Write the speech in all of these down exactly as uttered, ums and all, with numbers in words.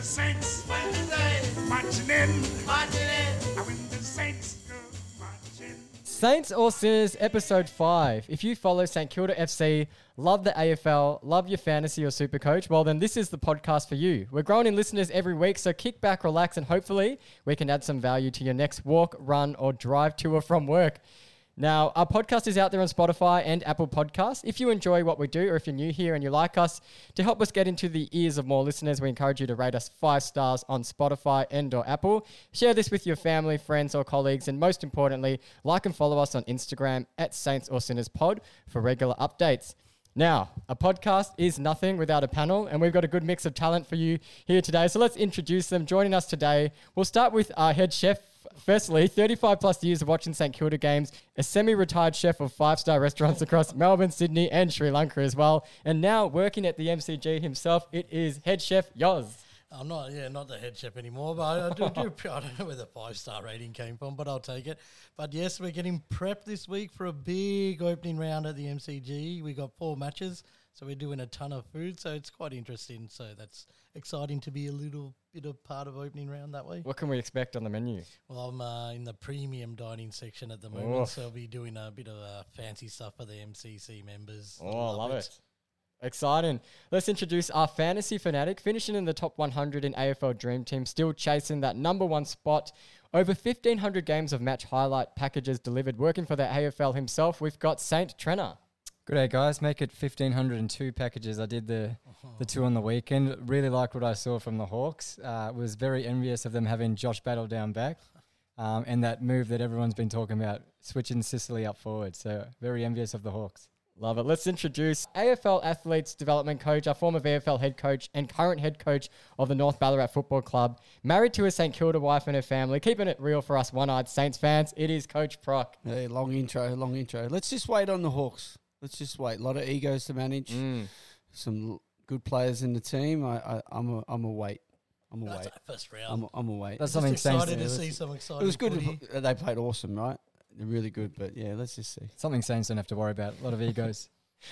Saints, when the Saints marching in, marching in. When the Saints go marching. Saints or Sinners, episode five. If you follow St Kilda F C, love the A F L, love your fantasy or super coach, well then this is the podcast for you. We're growing in listeners every week, so kick back, relax, and hopefully we can add some value to your next walk, run, or drive to or from work. Now, our podcast is out there on Spotify and Apple Podcasts. If you enjoy what we do, or if you're new here and you like us, to help us get into the ears of more listeners, we encourage you to rate us five stars on Spotify and or Apple. Share this with your family, friends, or colleagues, and most importantly, like and follow us on Instagram at Saints or Sinners Pod for regular updates. Now, a podcast is nothing without a panel, and we've got a good mix of talent for you here today. So let's introduce them. Joining us today, we'll start with our head chef. Firstly, thirty-five plus years of watching St Kilda games, a semi-retired chef of five-star restaurants across Melbourne, Sydney and Sri Lanka as well. And now working at the M C G himself, it is head chef Yoz. I'm not, yeah, not the head chef anymore, but I, I do, do, I don't know where the five-star rating came from, but I'll take it. But yes, we're getting prepped this week for a big opening round at the M C G. We got four matches, so we're doing a ton of food, so it's quite interesting. So that's exciting to be a little bit of part of opening round that way. What can we expect on the menu? Well, I'm uh, in the premium dining section at the moment, Oh. so I'll be doing a bit of uh, fancy stuff for the M C C members. Oh, I love it. Exciting. Let's introduce our fantasy fanatic, finishing in the top one hundred in A F L Dream Team, still chasing that number one spot. Over fifteen hundred games of match highlight packages delivered. Working for the A F L himself, we've got Saint Trenner. Good day, guys. Make it fifteen oh two packages. I did the the two on the weekend. Really liked what I saw from the Hawks. Uh, was very envious of them having Josh Battle down back um, and that move that everyone's been talking about, switching Sicily up forward. So very envious of the Hawks. Love it. Let's introduce A F L Athletes Development Coach, our former V F L head coach and current head coach of the North Ballarat Football Club, married to a St Kilda wife and her family, keeping it real for us one-eyed Saints fans. It is Coach Proc. Hey, long intro, long intro. Let's just wait on the Hawks. Let's just wait. A lot of egos to manage. Mm. Some l- good players in the team. I, I, I'm a, I'm a wait. I'm a That's wait. our first round. I'm a, I'm a wait. That's Just something Saints excited to to do. see some exciting It was good. footy. to- They played awesome, right? They're really good. But yeah, let's just see. Something Saints don't have to worry about. A lot of egos.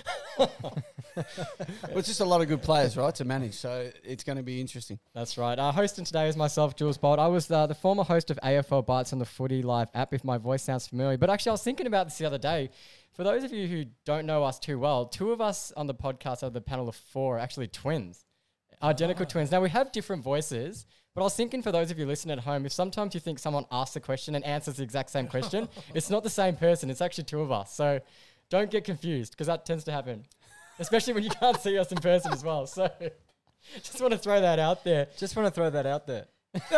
Well, it's just a lot of good players, right, to manage. So it's going to be interesting. That's right. Our hosting today is myself, Jules Bolt. I was uh, the former host of A F L Bites on the Footy Live app, if my voice sounds familiar. But actually, I was thinking about this the other day. For those of you who don't know us too well, two of us on the podcast of the panel of four are actually twins, identical Ah. twins. Now, we have different voices, but I was thinking for those of you listening at home, if sometimes you think someone asks a question and answers the exact same question, it's not the same person. It's actually two of us. So don't get confused, because that tends to happen, especially when you can't see us in person as well. So just want to throw that out there. Just want to throw that out there.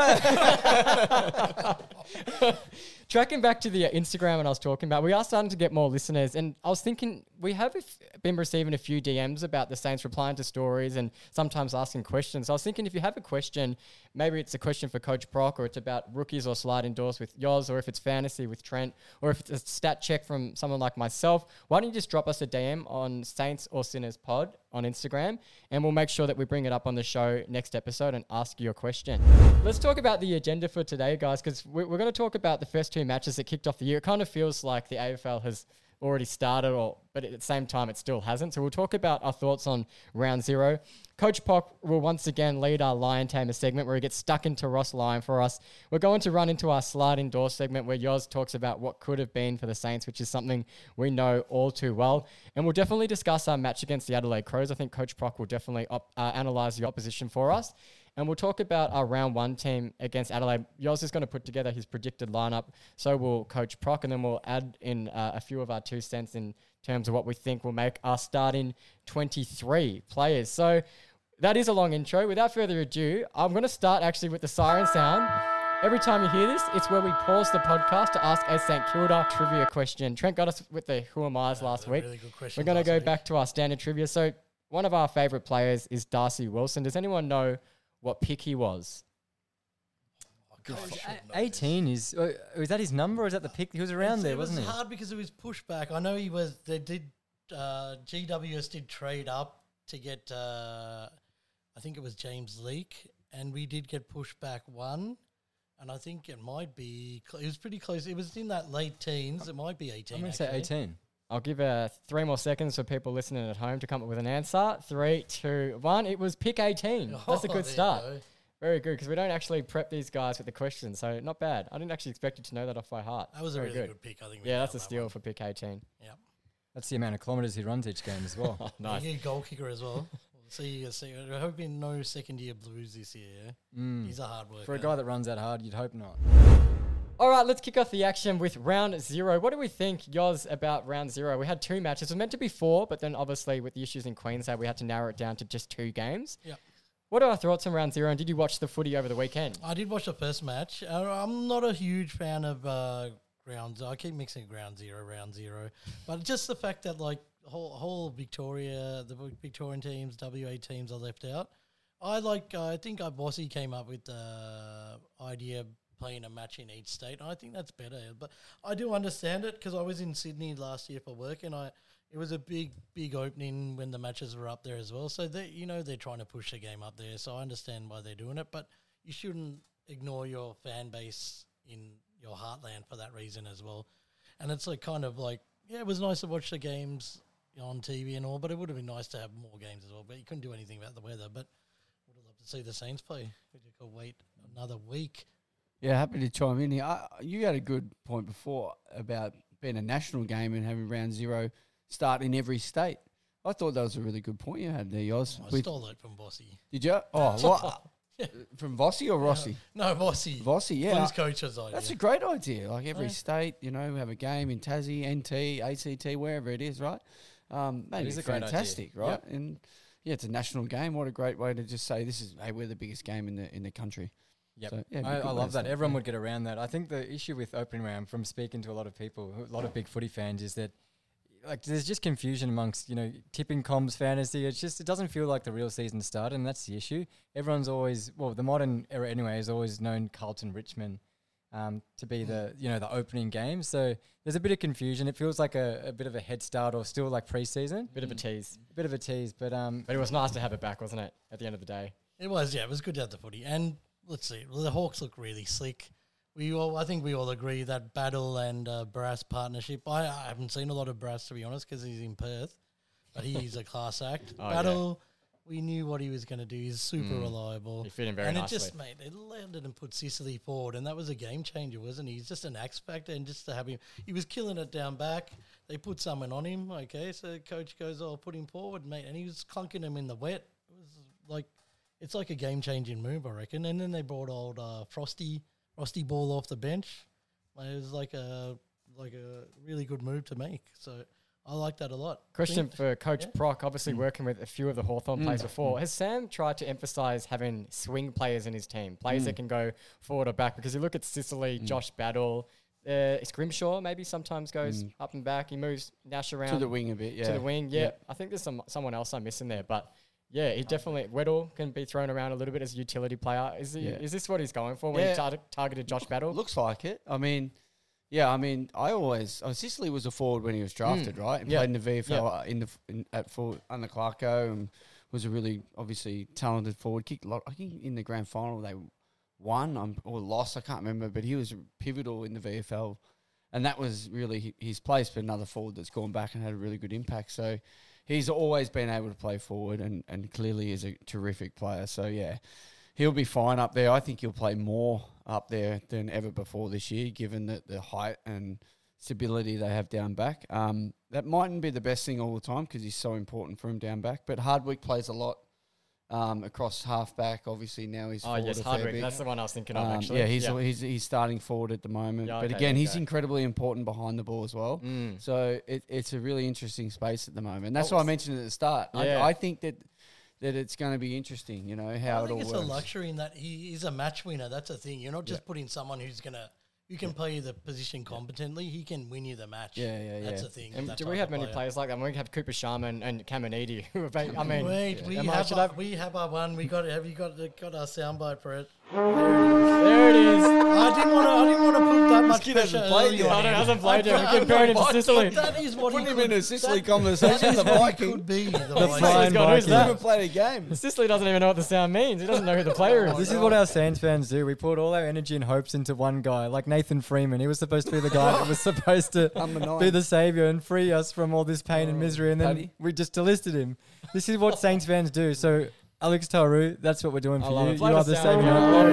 Tracking back to the uh, Instagram and I was talking about, we are starting to get more listeners, and I was thinking we have if, been receiving a few D Ms about the Saints replying to stories and sometimes asking questions. So I was thinking if you have a question, maybe it's a question for Coach Proc, or it's about rookies or sliding doors with Yoz, or if it's fantasy with Trent, or if it's a stat check from someone like myself, why don't you just drop us a D M on Saints or Sinners Pod on Instagram, and we'll make sure that we bring it up on the show next episode and ask your question. Let's talk about the agenda for today, guys, because we're, we're going to talk about the first two matches that kicked off the year. It kind of feels like the A F L has already started, or but at the same time it still hasn't. So we'll talk about our thoughts on round zero. Coach Pock will once again lead our Lion Tamer segment where he gets stuck into Ross Lyon for us. We're going to run into our sliding door segment where Yoz talks about what could have been for the Saints, which is something we know all too well. And we'll definitely discuss our match against the Adelaide Crows. I think Coach Proc will definitely op- uh, analyse the opposition for us. And we'll talk about our round one team against Adelaide. Yoz is going to put together his predicted lineup. So will Coach Proc, and then we'll add in uh, a few of our two cents in terms of what we think will make our starting twenty-three players. So that is a long intro. Without further ado, I'm going to start actually with the siren sound. Every time you hear this, it's where we pause the podcast to ask a St Kilda trivia question. Trent got us with the Who Am I's last week. Really good question. We're going to go back to our standard trivia. So one of our favourite players is Darcy Wilson. Does anyone know what pick he was? eighteen is, uh, is that his number or is that the pick? He was around It's- there, it wasn't was he? hard because of his pushback. I know he was. They did. Uh, G W S did trade up to get. Uh, I think it was James Leake, and we did get pushback one. And I think it might be. Cl- it was pretty close. It was in that late teens. It might be eighteen. I'm going to say actually. eighteen. I'll give uh, three more seconds for people listening at home to come up with an answer. Three, two, one. It was pick eighteen. Oh, That's a there good you start. go. Very good, because we don't actually prep these guys with the questions, so not bad. I didn't actually expect you to know that off by heart. That was a Very really good, pick. I think. we Yeah, that's a nailed that steal one. for pick eighteen. Yeah. That's the amount of kilometres he runs each game as well. Oh, nice. Yeah, goal kicker as well. We'll see, uh, see. We're hoping no second year blues this year. Yeah? Mm. He's a hard worker. For a guy that runs that hard, you'd hope not. All right, let's kick off the action with round zero. What do we think, Yoz, about round zero? We had two matches. It was meant to be four, but then obviously with the issues in Queensland, we had to narrow it down to just two games. Yep. What are our thoughts on round zero, and did you watch the footy over the weekend? I did watch the first match. Uh, I'm not a huge fan of uh, ground. I keep mixing ground zero, round zero, but just the fact that like whole whole Victoria, the Victorian teams, W A teams are left out. I like. Uh, I think uh, Bossy came up with the idea of playing a match in each state. I think that's better, but I do understand it because I was in Sydney last year for work, and I. It was a big, big opening when the matches were up there as well. So they, you know, they're trying to push the game up there. So I understand why they're doing it, but you shouldn't ignore your fan base in your heartland for that reason as well. And it's like kind of like, yeah, it was nice to watch the games on T V and all, but it would have been nice to have more games as well. But you couldn't do anything about the weather. But would have loved to see the Saints play. We just got to wait another week. Yeah, happy to chime in here. I, you had a good point before about being a national game and having round zero start in every state. I thought that was a really good point you had there, Yoz. I With- stole it from Bossy. Did you? Oh, what? From Vossi or Rossi? No, Bossy. Vossi, yeah. Well, his coach's idea. That's a great idea. Like every Yeah. state, you know, we have a game in Tassie, N T, A C T, wherever it is, right? Um, maybe is it's a great idea. fantastic, right? And yeah, it's a national game. What a great way to just say this is, hey, we're the biggest game in the in the country. Yep. So, yeah, it'd be I, a good I way to love that. start. Everyone would get around that. I think the issue with opening round, from speaking to a lot of people, a lot of big footy fans, is that like there's just confusion amongst, you know, tipping comms, fantasy. It's just, it doesn't feel like the real season started, and that's the issue. Everyone's always, well, the modern era anyway has always known Carlton Richmond um, to be the, you know, the opening game. So there's a bit of confusion. It feels like a, a bit of a head start, or still like pre-season. Bit of a tease. A bit of a tease, but um, But it was nice to have it back, wasn't it, at the end of the day? It was, yeah. It was good to have the footy. And let's see, well, the Hawks look really slick. We all, I think we all agree that Battle and uh, Brass partnership. I, I haven't seen a lot of Brass, to be honest, because he's in Perth, but he's a class act. Oh, Battle, we knew what he was going to do. He's super Mm. reliable. He fit in very and nicely. it just made it landed and put Sicily forward, and that was a game changer, wasn't he? He's just an X factor, and just to have him, he was killing it down back. They put someone on him, okay, so the coach goes, "Oh, put him forward, mate," and he was clunking him in the wet. It was like, it's like a game changing move, I reckon. And then they brought old uh, Frosty, Frosty Ball off the bench. It was like a like a really good move to make. So I like that a lot. Question Think- for Coach yeah. Proc, obviously working with a few of the Hawthorn players Mm. before. Has Sam tried to emphasise having swing players in his team, players that can go forward or back? Because you look at Sicily, Josh Battle, uh, Scrimshaw maybe sometimes goes Mm. up and back. He moves Nash around To the wing a bit, yeah. to the wing. Yeah, Yeah. I think there's some someone else I'm missing there, but yeah, he definitely Weddle can be thrown around a little bit as a utility player. Is he? Yeah. Is this what he's going for when Yeah. he tar- targeted Josh Battle? Looks like it. I mean, yeah, I mean, I always, oh, Sicily was a forward when he was drafted, Mm. right? And Yeah. played in the V F L uh, in the f- in, at forward under Clarko, and was a really obviously talented forward. Kicked a lot. I think in the grand final they won um, or lost. I can't remember, but he was pivotal in the V F L, and that was really hi- his place. But another forward that's gone back and had a really good impact. So he's always been able to play forward, and and clearly is a terrific player. So yeah. He'll be fine up there. I think he'll play more up there than ever before this year, given that the height and stability they have down back. Um, that mightn't be the best thing all the time because he's so important for him down back. But Hardwick plays a lot um, across half back. Obviously now he's Oh forward yes, a fair Hardwick. bit. That's the one I was thinking of Um, actually. yeah, he's, he's he's starting forward at the moment. Yeah, but okay, again, he's okay. incredibly important behind the ball as well. Mm. So it, it's a really interesting space at the moment. That's Oh, why I mentioned at the start. yeah. I, I think that that it's going to be interesting, you know, how I it think all it's works. a luxury in that he is a match winner. That's a thing. You're not just putting someone who's gonna who can play the position competently. He can win you the match. Yeah, yeah, That's yeah. the thing. And that do type we have of many player. players like that? We have Cooper Sharman and Caminiti. Who are ba- I mean, Wait, we am I- have should our, I- we have our one. We got have you got the, got our soundbite for it? there it is. I didn't want to. I didn't want to put that much kid pressure. hasn't played early yet. on I don't, him. hasn't played yet. I- We're comparing him to I- Sicily. That is what Put he him could, in a Sicily that- conversation, the that is what he Viking. could be. The Flying Viking. God, who's He's that? never played a game. Sicily doesn't even know what the sound means. He doesn't know who the player is. This is what our Saints fans do. We put all our energy and hopes into one guy, like Nathan Freeman. He was supposed to be the guy that was supposed to Number nine. be the saviour and free us from all this pain and misery, and then Paddy. we just delisted him. This is what Saints fans do. So Alex Tauru, that's what we're doing I for love you. it. You Play are the the sound. saviour. There it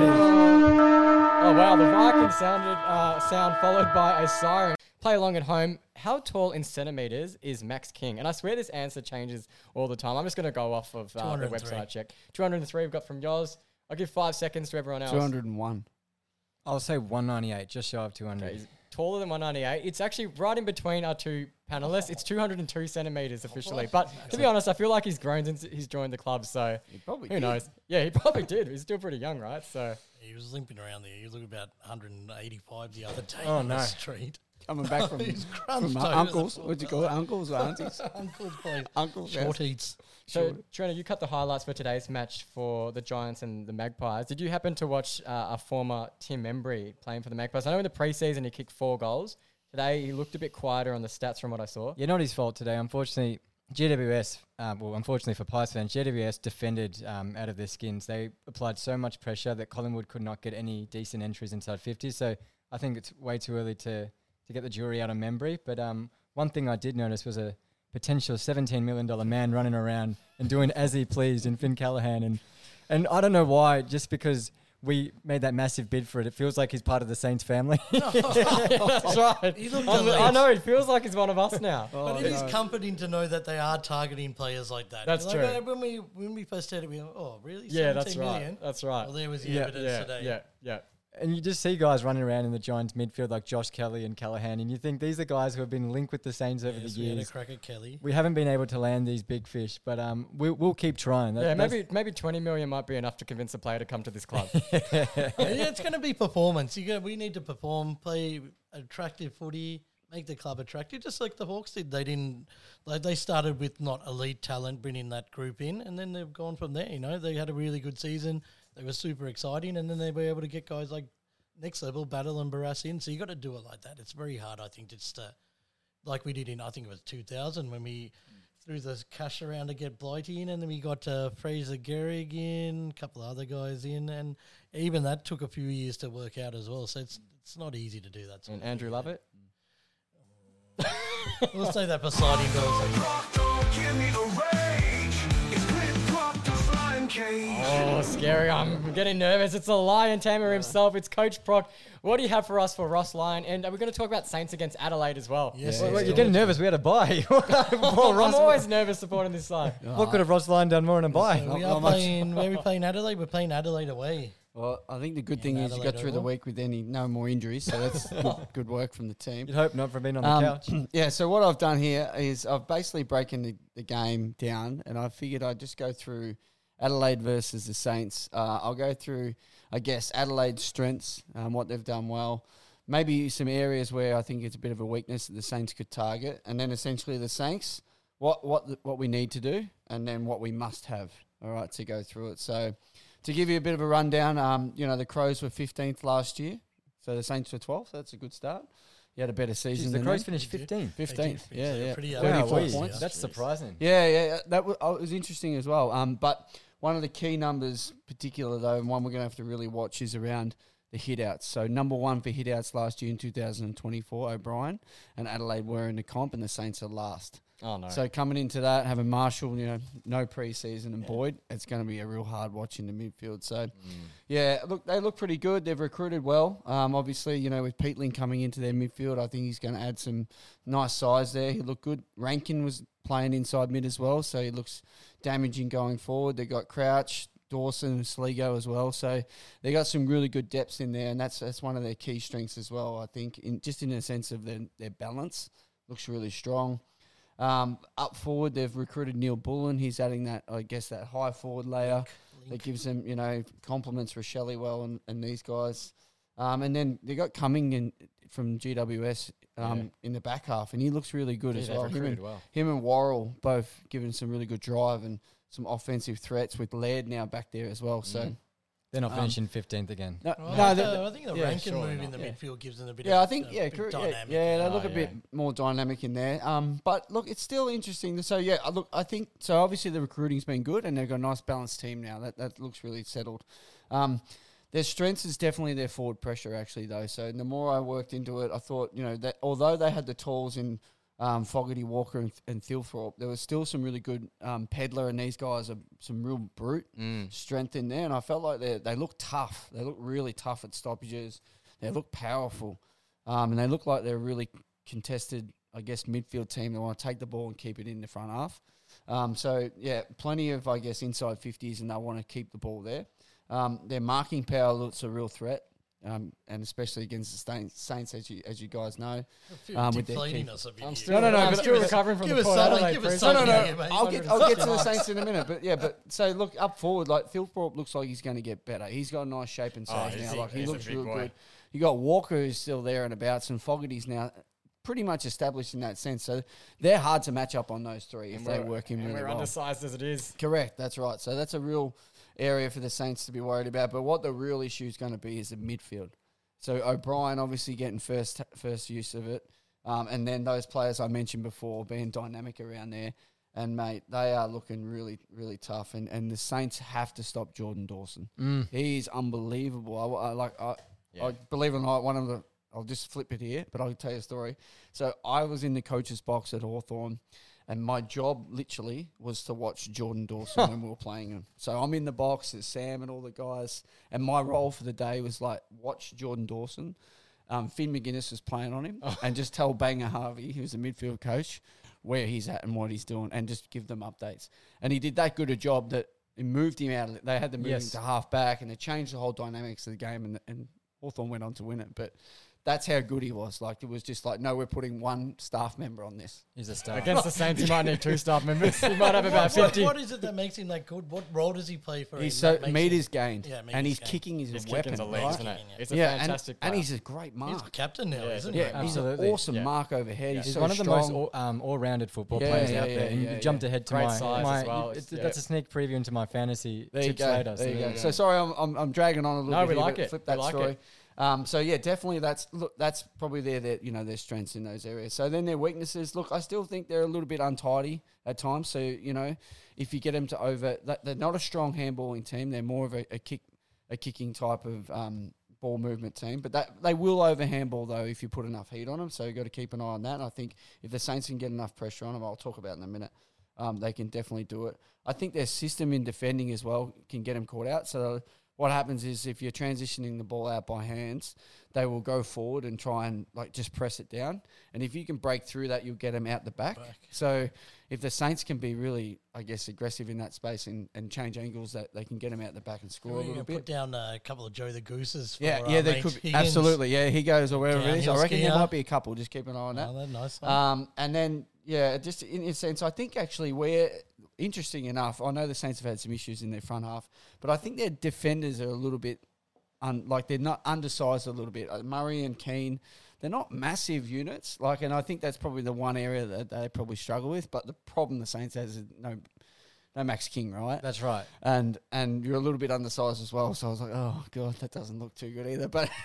is. Oh wow, the Viking sounded uh, sound followed by a siren. Play along at home. How tall in centimeters is Max King? And I swear this answer changes all the time. I'm just going to go off of uh, the two oh three. website I check. two oh three we've got from Yoz. I'll give five seconds to everyone else. two hundred one. I'll say one ninety-eight, just shy of two hundred. Okay, he's taller than one ninety-eight. It's actually right in between our two panelists. It's two hundred two centimeters officially. But to be honest, I feel like he's grown since he's joined the club. So He probably who did. knows? Yeah, he probably did. He's still pretty young, right? So He was limping around there. He looked about one eighty-five the other day Oh, on the no. street. Coming back from, He's from crunched uh, over uncles. the What'd you call it? Uncles or aunties? Uncle's place. Uncles. yeah. Short eats. So, Trina, you cut the highlights for today's match for the Giants and the Magpies. Did you happen to watch uh, a former Tim Embry playing for the Magpies? I know in the preseason he kicked four goals. Today he looked a bit quieter on the stats from what I saw. Yeah, not his fault today. Unfortunately, G W S, um, well, unfortunately for Pies fans, G W S defended um, out of their skins. They applied so much pressure that Collingwood could not get any decent entries inside fifty. So I think it's way too early to, to get the jury out on Membry. But um, one thing I did notice was a potential seventeen million dollars man running around and doing as he pleased in Finn Callaghan. And, and I don't know why, just because we made that massive bid for it, it feels like he's part of the Saints family. That's right. He looked I'm- elite. I know, it feels like he's one of us now. But it is comforting to know that they are targeting players like that. That's like, true. uh, When we when we first said it, we were, oh, really? Yeah, that's seventeen right. million? That's right. Well, there was the Yeah, evidence yeah, today. yeah, yeah. And you just see guys running around in the Giants midfield like Josh Kelly and Callaghan, and you think these are guys who have been linked with the Saints over Yes, the we had a years. crack at Kelly. We haven't been able to land these big fish, but um, we, we'll keep trying. That- Yeah, that's- maybe maybe twenty million might be enough to convince a player to come to this club. yeah, it's going to be performance. You got, we need to perform, play attractive footy, make the club attractive, just like the Hawks did. They didn't, like they started with not elite talent, bringing that group in, and then they've gone from there. You know, they had a really good season. They were super exciting, and then they were able to get guys like next level, Battle and Barras in. So you got to do it like that. It's very hard, I think, just to, like we did in, I think it was two thousand when we threw the cash around to get Blighty in, and then we got uh, Fraser Gehrig in, a couple of other guys in, and even that took a few years to work out as well. So it's it's not easy to do that. sort And of Andrew thing. Lovett? We'll say that for sliding doors. Oh, scary. I'm getting nervous. It's the Lion Tamer himself. It's Coach Proc. What do you have for us for Ross Lyon? And are we going to talk about Saints against Adelaide as well? Yes, Well, yes, well, you're yes. getting nervous. We had a buy. Poor I'm Ross. always nervous supporting this side. What could have Ross Lyon done more than a buy? So we Not- are not much. playing, where are we playing Adelaide? We're playing Adelaide away. Well, I think the good In thing is you got Adelaide through the Oval. week with any no more injuries, so that's good, good work from the team. You'd hope not for being on the Um, couch. yeah, so what I've done here is I've basically broken the, the game down, and I figured I'd just go through Adelaide versus the Saints. Uh, I'll go through, I guess, Adelaide's strengths, um, what they've done well, maybe some areas where I think it's a bit of a weakness that the Saints could target, and then essentially the Saints, what what the, what we need to do, and then what we must have. All right, to go through it. So to give you a bit of a rundown, um, you know, the Crows were fifteenth last year, so the Saints were twelfth. So that's a good start. You had a better season Jeez, the than Crows them. finished fifteenth. fifteenth. They did. Yeah, They were yeah. pretty Wow, thirty-four wee, points. that's surprising. Yeah, yeah, yeah, that was, oh, it was interesting as well. Um, but one of the key numbers, particular though, and one we're going to have to really watch is around the hitouts. So number one for hitouts last year in two thousand twenty-four, O'Brien and Adelaide were in the comp, and the Saints are last. Oh, no. So coming into that, having Marshall, you know, no preseason, and Boyd, it's going to be a real hard watch in the midfield. So, yeah, look, they look pretty good. They've recruited well. Um, obviously, you know, with Peatling coming into their midfield, I think he's going to add some nice size there. He looked good. Rankin was playing inside mid as well, so he looks damaging going forward. They got Crouch, Dawson, and Sligo as well. So they got some really good depths in there, and that's that's one of their key strengths as well. I think, in just in the sense of their their balance, looks really strong. Um, up forward, they've recruited Neil Bullen. He's adding that, I guess, that high forward layer that gives them, you know, complements for Shellywell and, and these guys. Um, and then they got Cumming in from G W S um, Yeah. in the back half, and he looks really good Yeah, as they've well. Him and, recruited well. him and Worrell both giving some really good drive and some offensive threats with Laird now back there as well. So, They're not Um, finishing fifteenth again. no, Well, no, I, they- think the, I think the yeah, Rankin surely move in the not. Yeah. midfield gives them a bit yeah, of I think uh, yeah, bit cor- yeah, dynamic. yeah, they Oh, look a bit yeah. more dynamic in there. Um, but look, it's still interesting. So yeah, I look, I think so. Obviously, the recruiting's been good, and they've got a nice balanced team now. That that looks really settled. Um, their strengths is definitely their forward pressure, actually, though. So the more I worked into it, I thought, you know, that although they had the tools in um, Fogarty, Walker, and, and Thilthorpe, there was still some really good um, Pedler, and these guys are some real brute Mm. strength in there. And I felt like they they look tough. They look really tough at stoppages. They look powerful, um, and they look like they're a really contested, I guess, midfield team. They want to take the ball and keep it in the front half. Um, so yeah, plenty of I guess inside fifties, and they want to keep the ball there. Um, their marking power looks a real threat. Um, and especially against the Saints, Saints as you as you guys know. Um, with their deflating keep- us a bit I'm here. still, No, no, no, I'm but- still give us- recovering from give the us Port something, Adelaide give us press. No, no, something no. here, mate. I'll get I'll get to the Nice. Saints in a minute, but yeah, but so look up forward. Like Thilthorpe looks like he's going to get better. He's got a nice shape and Oh, size he's now. a- Like he he's a looks big real boy. good. You got Walker who's still there and about, and Fogarty's now pretty much established in that sense. So they're hard to match up on those three if And they we're- work in and really we're well. undersized as it is. Correct, that's right. So that's a real area for the Saints to be worried about. But what the real issue is going to be is the midfield. So O'Brien obviously getting first first use of it, um, and then those players I mentioned before being dynamic around there. And mate, they are looking really really tough. And, and the Saints have to stop Jordan Dawson. Mm. He's unbelievable. I, I like I, Yeah. I believe it or not, one of the I'll just flip it here, but I'll tell you a story. So I was in the coach's box at Hawthorn, and my job literally was to watch Jordan Dawson when we were playing him. So I'm in the box, there's Sam and all the guys, and my role for the day was like watch Jordan Dawson. Um, Finn McGuinness was playing on him, and just tell Banger Harvey, who's the midfield coach, where he's at and what he's doing, and just give them updates. And he did that good a job that it moved him out. Of, they had to move Yes. him to half back, and it changed the whole dynamics of the game, and, and Hawthorn went on to win it. But that's how good he was. Like, it was just like, no, we're putting one staff member on this. He's a star. Against the Saints, you might need two staff members. You might have about What- fifty. what is it that makes him that good? What role does he play for? He's him so that makes meters him- gained, Yeah, and meters his gained. kicking is His a weapon. kicking's elite, right? isn't it? Yeah, It's a Yeah, and, fantastic and player. he's a great mark. He's a captain now, Yeah, isn't he's he? Yeah, he's an Absolutely. awesome Yeah. mark overhead. Yeah. He's, He's so one of the strong. most all, um, all-rounded football Yeah, players yeah, out yeah, there. And yeah, you yeah. jumped ahead to Great my, size my as well. it- It's- that's yeah. a sneak preview into my fantasy There you tips go. later. There you so go. yeah. So sorry, I'm, I'm I'm dragging on a little No, bit. we here, like but it. Flip We that like story. it. Um, so yeah, definitely that's look. That's probably their, their you know their strengths in those areas. So then their weaknesses. Look, I still think they're a little bit untidy at times. So you know, if you get them to over, that, they're not a strong handballing team. They're more of a, a kick, a kicking type of um, ball movement team. But that they will over handball though if you put enough heat on them. So you got to keep an eye on that. And I think if the Saints can get enough pressure on them, I'll talk about in a minute. Um, they can definitely do it. I think their system in defending as well can get them caught out. So what happens is if you're transitioning the ball out by hands, they will go forward and try and like just press it down. And if you can break through that, you'll get them out the back. Back. So if the Saints can be really, I guess, aggressive in that space and, and change angles, that they can get them out the back and score We're a going little to put bit. down uh, a couple of Joe the Gooses. For Yeah, our yeah, they mate could Higgins. absolutely. Yeah, he goes or wherever it is. I Downhill reckon there skier. might be a couple. Just keep an eye on that. Oh, that's nice. One. Um, and then, yeah, just in a sense, I think actually we're, interesting enough, I know the Saints have had some issues in their front half, but I think their defenders are a little bit, un, like they're not undersized a little bit. Uh, Murray and Keane, they're not massive units, like, and I think that's probably the one area that they probably struggle with, but the problem the Saints has is no, no Max King, right? That's right. And and you're a little bit undersized as well, so I was like, oh, God, that doesn't look too good either, but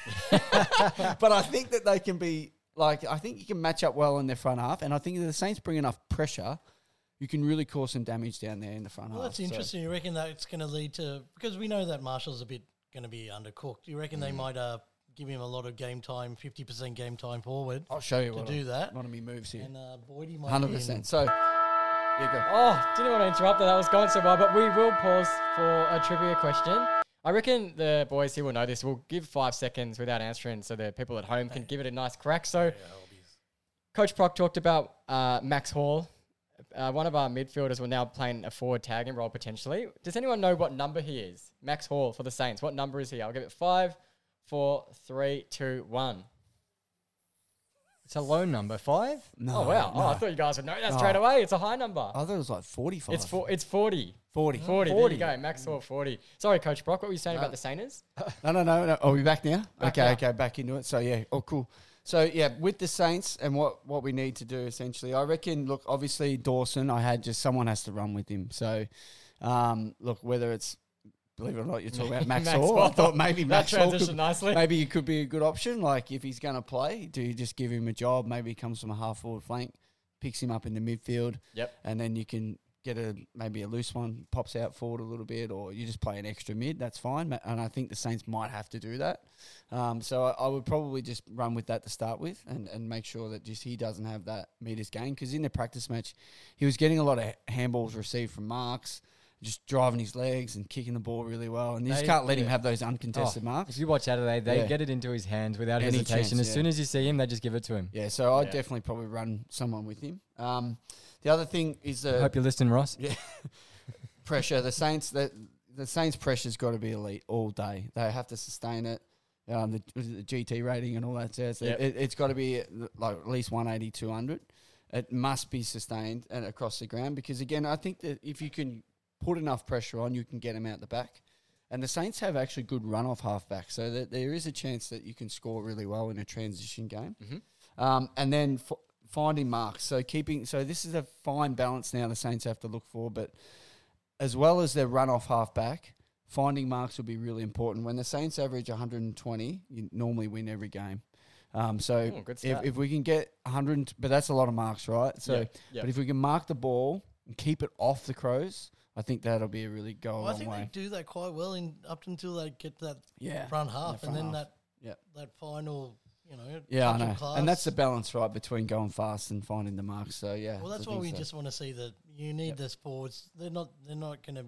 but I think that they can be, like, I think you can match up well in their front half, and I think if the Saints bring enough pressure, you can really cause some damage down there in the front Well, half. that's So- interesting. You reckon that it's going to lead to, because we know that Marshall's a bit going to be undercooked. You reckon Mm. they might uh, give him a lot of game time, fifty percent game time forward I'll show you to what do I- that? one of me moves here. And uh, Boydie might one hundred be in- percent. So, yeah, go. Oh, didn't want to interrupt that. That was going so well, but we will pause for a trivia question. I reckon the boys here will know this. We'll give five seconds without answering so the people at home can give it a nice crack. So, Yeah, I'll be- Coach Proc talked about uh, Max Hall. Uh, one of our midfielders will now playing a forward tagging role potentially. Does anyone know what number he is? Max Hall for the Saints. What number is he? I'll give it five, four, three, two, one. It's a low number. Five? No, Oh, wow. no. Oh, I thought you guys would know that No. straight away. It's a high number. I thought it was like forty-five. It's for, It's forty. forty. forty. forty. There you go. Max Hall, forty. Sorry, Coach Brock. What were you saying No. about the Saints? No, no, no, no. Are we back now? Back okay, now. okay, back into it. So, yeah. Oh, cool. So, yeah, with the Saints and what, what we need to do, essentially, I reckon, look, obviously, Dawson, I had just someone has to run with him. So, um, look, whether it's, believe it or not, you're talking about Max, Max Hall. I Hall. thought maybe That Max Hall transitioned could, nicely. maybe he could be a good option. Like, if he's going to play, do you just give him a job? Maybe he comes from a half-forward flank, picks him up in the midfield, Yep. and then you can get a maybe a loose one, pops out forward a little bit, or you just play an extra mid, that's fine. Ma- And I think the Saints might have to do that. Um, so I, I would probably just run with that to start with and, and make sure that just he doesn't have that meters gain. Because in the practice match, he was getting a lot of handballs received from marks, just driving his legs and kicking the ball really well. And you just They- can't let him yeah. have those uncontested Oh, marks. If you watch Adelaide, they Yeah. get it into his hands without Any hesitation. chance, As yeah. soon as you see him, they just give it to him. Yeah, so I'd Yeah. definitely probably run someone with him. Um, the other thing is the Hope you're listening, Ross. Yeah. pressure. The Saints, the, the Saints' pressure's got to be elite all day. They have to sustain it. Um, the, was it the G T rating and all that jazz. Yep. It, it's got to be like at least one eighty, two hundred. It must be sustained and across the ground because, again, I think that if you can put enough pressure on, you can get them out the back. And the Saints have actually good run-off halfback, so that there is a chance that you can score really well in a transition game. Mm-hmm. Um, and then f- finding marks. So keeping so this is a fine balance now the Saints have to look for, but as well as their run-off halfback, finding marks will be really important. When the Saints average one hundred twenty, you normally win every game. Um, so Ooh, good if, stat. if we can get one hundred, but that's a lot of marks, right? So, Yeah, yeah. but if we can mark the ball and keep it off the Crows, I think that'll be a really go a Well, I long think way. they do that quite well in up until they get to that Yeah, front half, front and then half. that Yep. that final, you know, Yeah, I touch of know, class. and that's the balance, right, between going fast and finding the marks. So yeah, Well, that's I why think we so. just want to see that you need Yep. this forwards. They're not they're not going to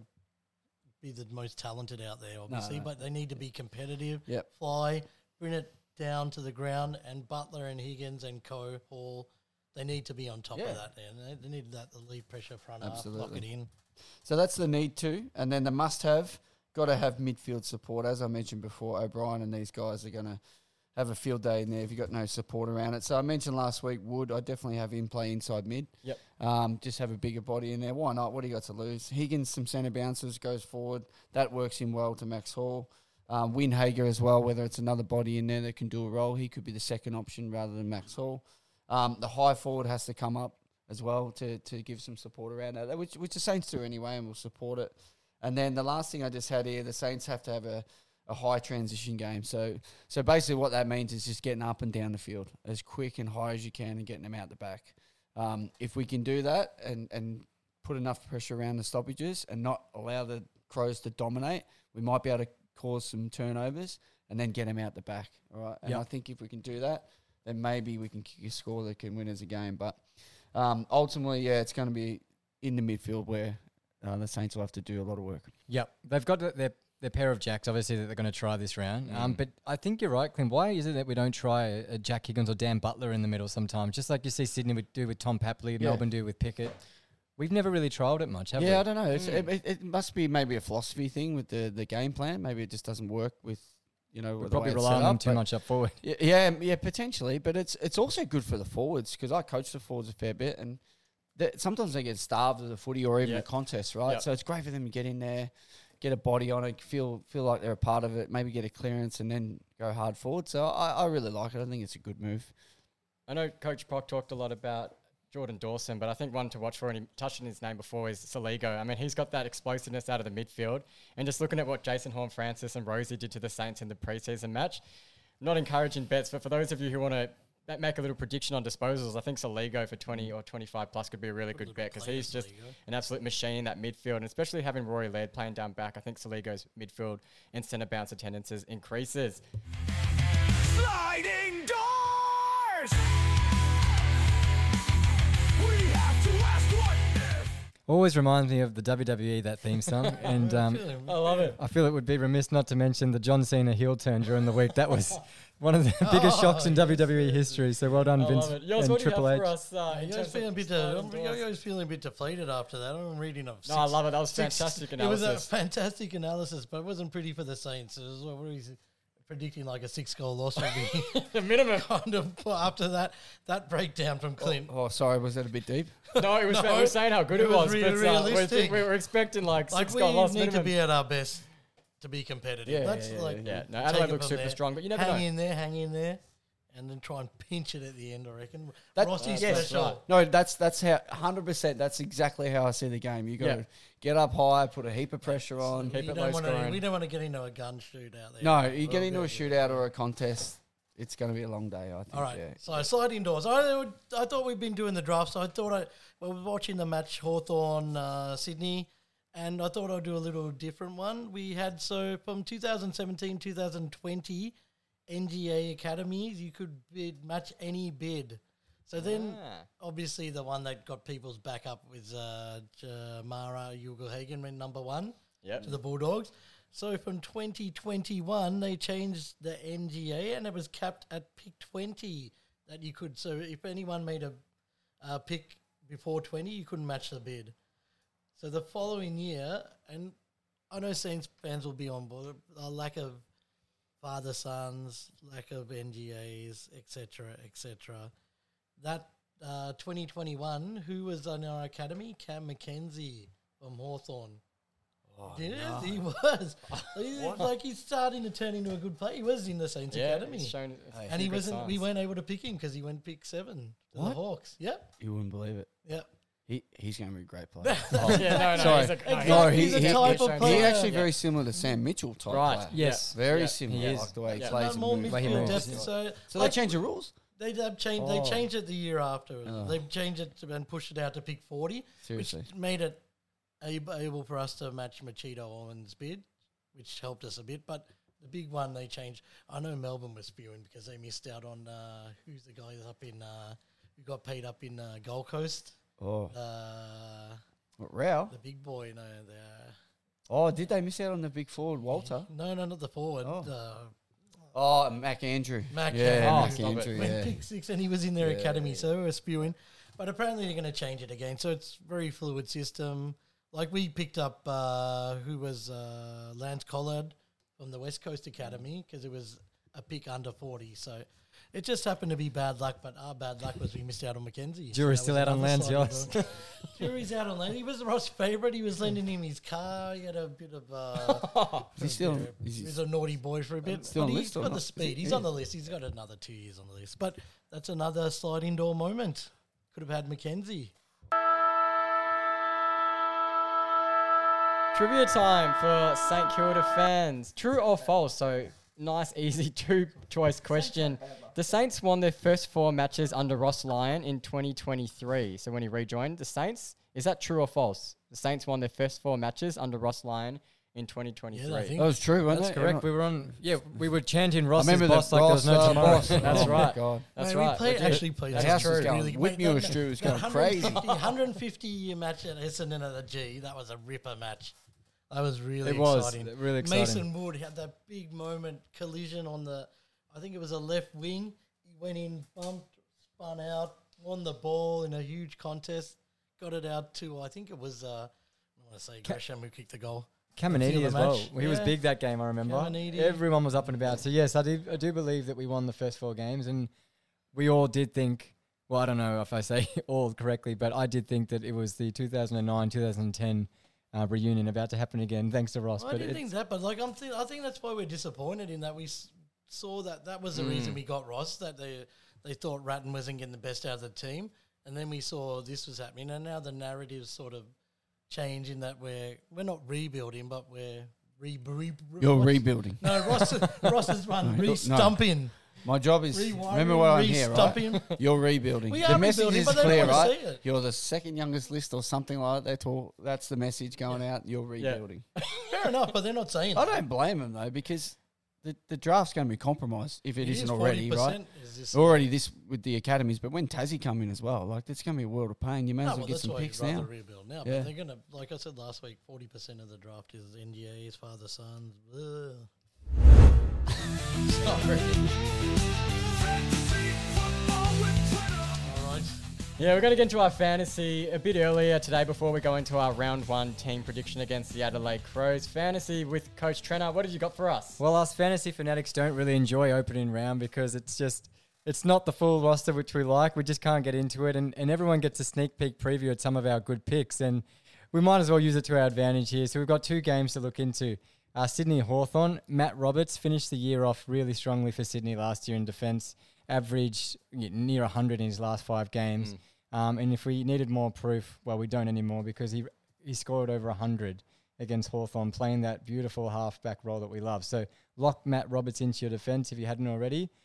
be the most talented out there, obviously, no. but they need to be competitive. Yep. Fly, bring it down to the ground, and Butler and Higgins and Co. Hall, they need to be on top Yeah. of that. And they, they need that elite pressure front half, lock Absolutely. it in. So that's the need to, and then the must-have. Got to have midfield support, as I mentioned before. O'Brien and these guys are going to have a field day in there if you've got no support around it. So I mentioned last week Wood. I definitely have him play inside mid. Yep. Um, just have a bigger body in there. Why not? What do you got to lose? Higgins, some centre bounces, goes forward. That works him well to Max Hall. Um, Windhager as well, whether it's another body in there that can do a role. He could be the second option rather than Max Hall. Um, the high forward has to come up as well to to give some support around that, which, which the Saints do anyway, and we'll support it. And then the last thing I just had here, the Saints have to have a, a high transition game. So so basically what that means is just getting up and down the field as quick and high as you can and getting them out the back. Um, if we can do that and, and put enough pressure around the stoppages and not allow the Crows to dominate, we might be able to cause some turnovers and then get them out the back. All right. And Yep. I think if we can do that, then maybe we can kick a score that can win us a game. But um, ultimately, yeah, it's going to be in the midfield where uh, the Saints will have to do a lot of work. Yep, they've got their their pair of jacks, obviously, that they're going to try this round. Um, Mm. but I think you're right, Clint. Why is it that we don't try a, a Jack Higgins or Dan Butler in the middle sometimes? Just like you see Sydney would do with Tom Papley, Yeah. Melbourne do with Pickett. We've never really trialled it much, have we? Yeah, I don't know. It's, Mm. it, it, it must be maybe a philosophy thing with the, the game plan. Maybe it just doesn't work with, you know, We're the probably way it's set relying on them up, too but- much up forward. Yeah, yeah, yeah, potentially. But it's it's also good for the forwards because I coach the forwards a fair bit, and that sometimes they get starved of the footy or even Yeah. a contest, right? Yep. So it's great for them to get in there, get a body on it, feel feel like they're a part of it, maybe get a clearance, and then go hard forward. So I, I really like it. I think it's a good move. I know Coach Proc talked a lot about Jordan Dawson, but I think one to watch for, and he touched on his name before, is Saligo. I mean, he's got that explosiveness out of the midfield. And just looking at what Jason Horn-Francis and Rosie did to the Saints in the preseason match, not encouraging bets, but for those of you who want to make a little prediction on disposals, I think Saligo for twenty or twenty-five plus could be a really good Really bet good because player, he's just Saligo. an absolute machine in that midfield, and especially having Rory Laird playing down back, I think Saligo's midfield and centre bounce attendances increases. Sliding doors! We have to ask what if. Always reminds me of the W W E, that theme song. and um, Feeling- I love it. I feel it would be remiss not to mention the John Cena heel turn during the week. That was one of the biggest shocks in yes, W W E history. So well done, I Vince love it. Yours, and what do you have Triple H. for us? Uh, in You guys terms feeling a of bit? sliding Uh, I'm doors? you guys feeling a bit deflated after that. I'm reading of. No, I love it. That was fantastic It was a analysis. fantastic analysis, but it wasn't pretty for the Saints. It was what were we predicting like a six goal loss would be The minimum. kind of after that that breakdown from Clint. Oh, sorry, was that a bit deep? No, it was. No, we were saying how good it it, was was, really but uh, we, realistic. think we were expecting like Like six we goal loss need minimum. to be at our best to be competitive. Yeah, That's yeah, like yeah, no, take Adelaide it looks from super there. strong, but you never hang know. in there, hang in there, and then try and pinch it at the end. I reckon. That- Rossi's yes, special. right. No, that's that's how one hundred percent. That's exactly how I see the game. You got to Yeah. get up high, put a heap of pressure on. Keep You it don't low wanna- scoring. we don't want to get into a gun shoot out there. No, you get We'll into go a with- shootout or a contest. it's going to be a long day, I think. All right. Yeah. So slide indoors. I would, I thought we'd been doing the draft, so I thought I, I was watching the match Hawthorn uh, Sydney, and I thought I'd do a little different one. We had, so from two thousand seventeen, two thousand twenty, N G A academies, you could bid, match any bid. So then, Ah. obviously, the one that got people's back up was uh, Jamara Ugelhagen went number one Yep. to the Bulldogs. So from twenty twenty-one, they changed the N G A and it was capped at pick twenty that you could. So if anyone made a uh, pick before twenty, you couldn't match the bid. So the following year, and I know Saints fans will be on board, a lack of father sons, lack of N G As, et cetera, et cetera. That uh, twenty twenty-one, who was on our academy? Cam McKenzie from Hawthorn. Oh, Yeah, no. he was. He's like he's starting to turn into a good player. He was in the Saints Yeah, Academy, it's shown a and few he good wasn't. We signs. weren't able to pick him because he went pick seven to What? the Hawks. Yep, You wouldn't believe it. yep. He He's going to be a great player. Yeah, no, no. Sorry. he's a- no, Exactly. No, he's he- a he- type he- of he- player. He's actually Yeah. very similar to Sam Mitchell type Right. player. Yes. Very Yeah. similar, He is. like the way he Yeah. plays But and more moves. Way he midfield moves. depth. Yeah. So, So like, they changed the rules? They have changed. Oh. They changed it the year after. Oh. They changed it to, and pushed it out to pick forty, Seriously. which made it able, able for us to match Machito Owen's bid, which helped us a bit. But the big one they changed. I know Melbourne was spewing because they missed out on uh, who's the guy that's up in uh, who got paid up in uh, Gold Coast. Oh, Uh, what, Rao? the big boy, no, the Oh, did they miss out on the big forward, Walter? no, no, not the forward. Oh. Uh, Oh, Mac Andrew. Mac yeah, Andrew. Mac Stop it. Andrew, went yeah. pick six, and he was in their Yeah, academy, yeah. so they were spewing. But apparently they're going to change it again. So it's very fluid system. Like we picked up uh, who was uh, Lance Collard from the West Coast Academy because it was a pick under forty. So it just happened to be bad luck, but our bad luck was we missed out on Mackenzie. Jury's So still that out was on another Lance side of Yost. the- Jury's out on Lance. He was Ross' favourite. He was lending him his car. He had a bit of... Uh, Is he still? yeah, Is he he was a naughty boy for a bit. Still but on he's list or got not? the Is speed. he- He's yeah. on the list. He's got another two years on the list. But that's another slide indoor moment. Could have had Mackenzie. Trivia time for St Kilda fans. True or false? So nice, easy two-choice question. The Saints won their first four matches under Ross Lyon in twenty twenty-three. So when he rejoined the Saints, is that true or false? The Saints won their first four matches under Ross Lyon in twenty twenty-three. Yeah, I think That was true, wasn't That's it? correct. We were on. Yeah, we were chanting I Ross's remember boss the like there was no Ross, uh, tomorrow. boss. That's Oh, my right. God. That's Mate, right. We played, legit. actually played. The that's house was true. going- Really, Whitmuir mate, Street was that going crazy. one hundred fifty, one hundred fifty year match at Essendon at the G. That was a ripper match. That was really It was exciting. really exciting. Mason Wood had that big moment collision on the, I think it was a left wing. He went in, bumped, spun out, won the ball in a huge contest, got it out to, I think it was, uh, I want to say Gresham who kicked the goal. Caminiti Feel as the well. match. He was Yeah. big that game, I remember. Caminiti. Everyone was up and about. So, yes, I do, I do believe that we won the first four games. And we all did think, well, I don't know if I say all correctly, but I did think that it was the two thousand nine, two thousand ten uh, reunion about to happen again, thanks to Ross. Well, I but didn't it's- think that, but like I'm, th- I think that's why we're disappointed in that we s- saw that that was the reason we got Ross, that they they thought Ratton wasn't getting the best out of the team, and then we saw this was happening, and now the narrative's sort of changing that we're we're not rebuilding, but we're re. re, re You're what's- rebuilding. No, Ross. Ross's run No, re-stumping. My job is, Rewiring, remember why I'm here, right? re-stumping. You're rebuilding. We the are message rebuilding, is but they don't clear, wanna right? see it. You're the second youngest list or something like that. They talk, that's the message going out. You're rebuilding. Fair enough, but they're not saying I that. don't blame them, though, because the, the draft's going to be compromised if it It isn't is already, right? forty percent is this- Already this with the academies, but when Tassie come in as well, like it's going to be a world of pain. You may No, as well well, get that's some why picks you'd rather now. rebuild now. Yeah. But they're gonna, like I said last week, forty percent of the draft is N G As, father sons. Ugh. Sorry. All right. Yeah, we're going to get into our fantasy a bit earlier today before we go into our round one team prediction against the Adelaide Crows. Fantasy with Coach Trenner. What have you got for us? Well, us fantasy fanatics don't really enjoy opening round because it's just, it's not the full roster which we like. We just can't get into it. And, and everyone gets a sneak peek preview at some of our good picks. And we might as well use it to our advantage here. So we've got two games to look into. Uh, Sydney Hawthorn. Matt Roberts finished the year off really strongly for Sydney last year in defence. Averaged y- near one hundred in his last five games. Um, and if we needed more proof, well, we don't anymore because he he scored over one hundred against Hawthorn, playing that beautiful halfback role that we love. So lock Matt Roberts into your defence if you hadn't already.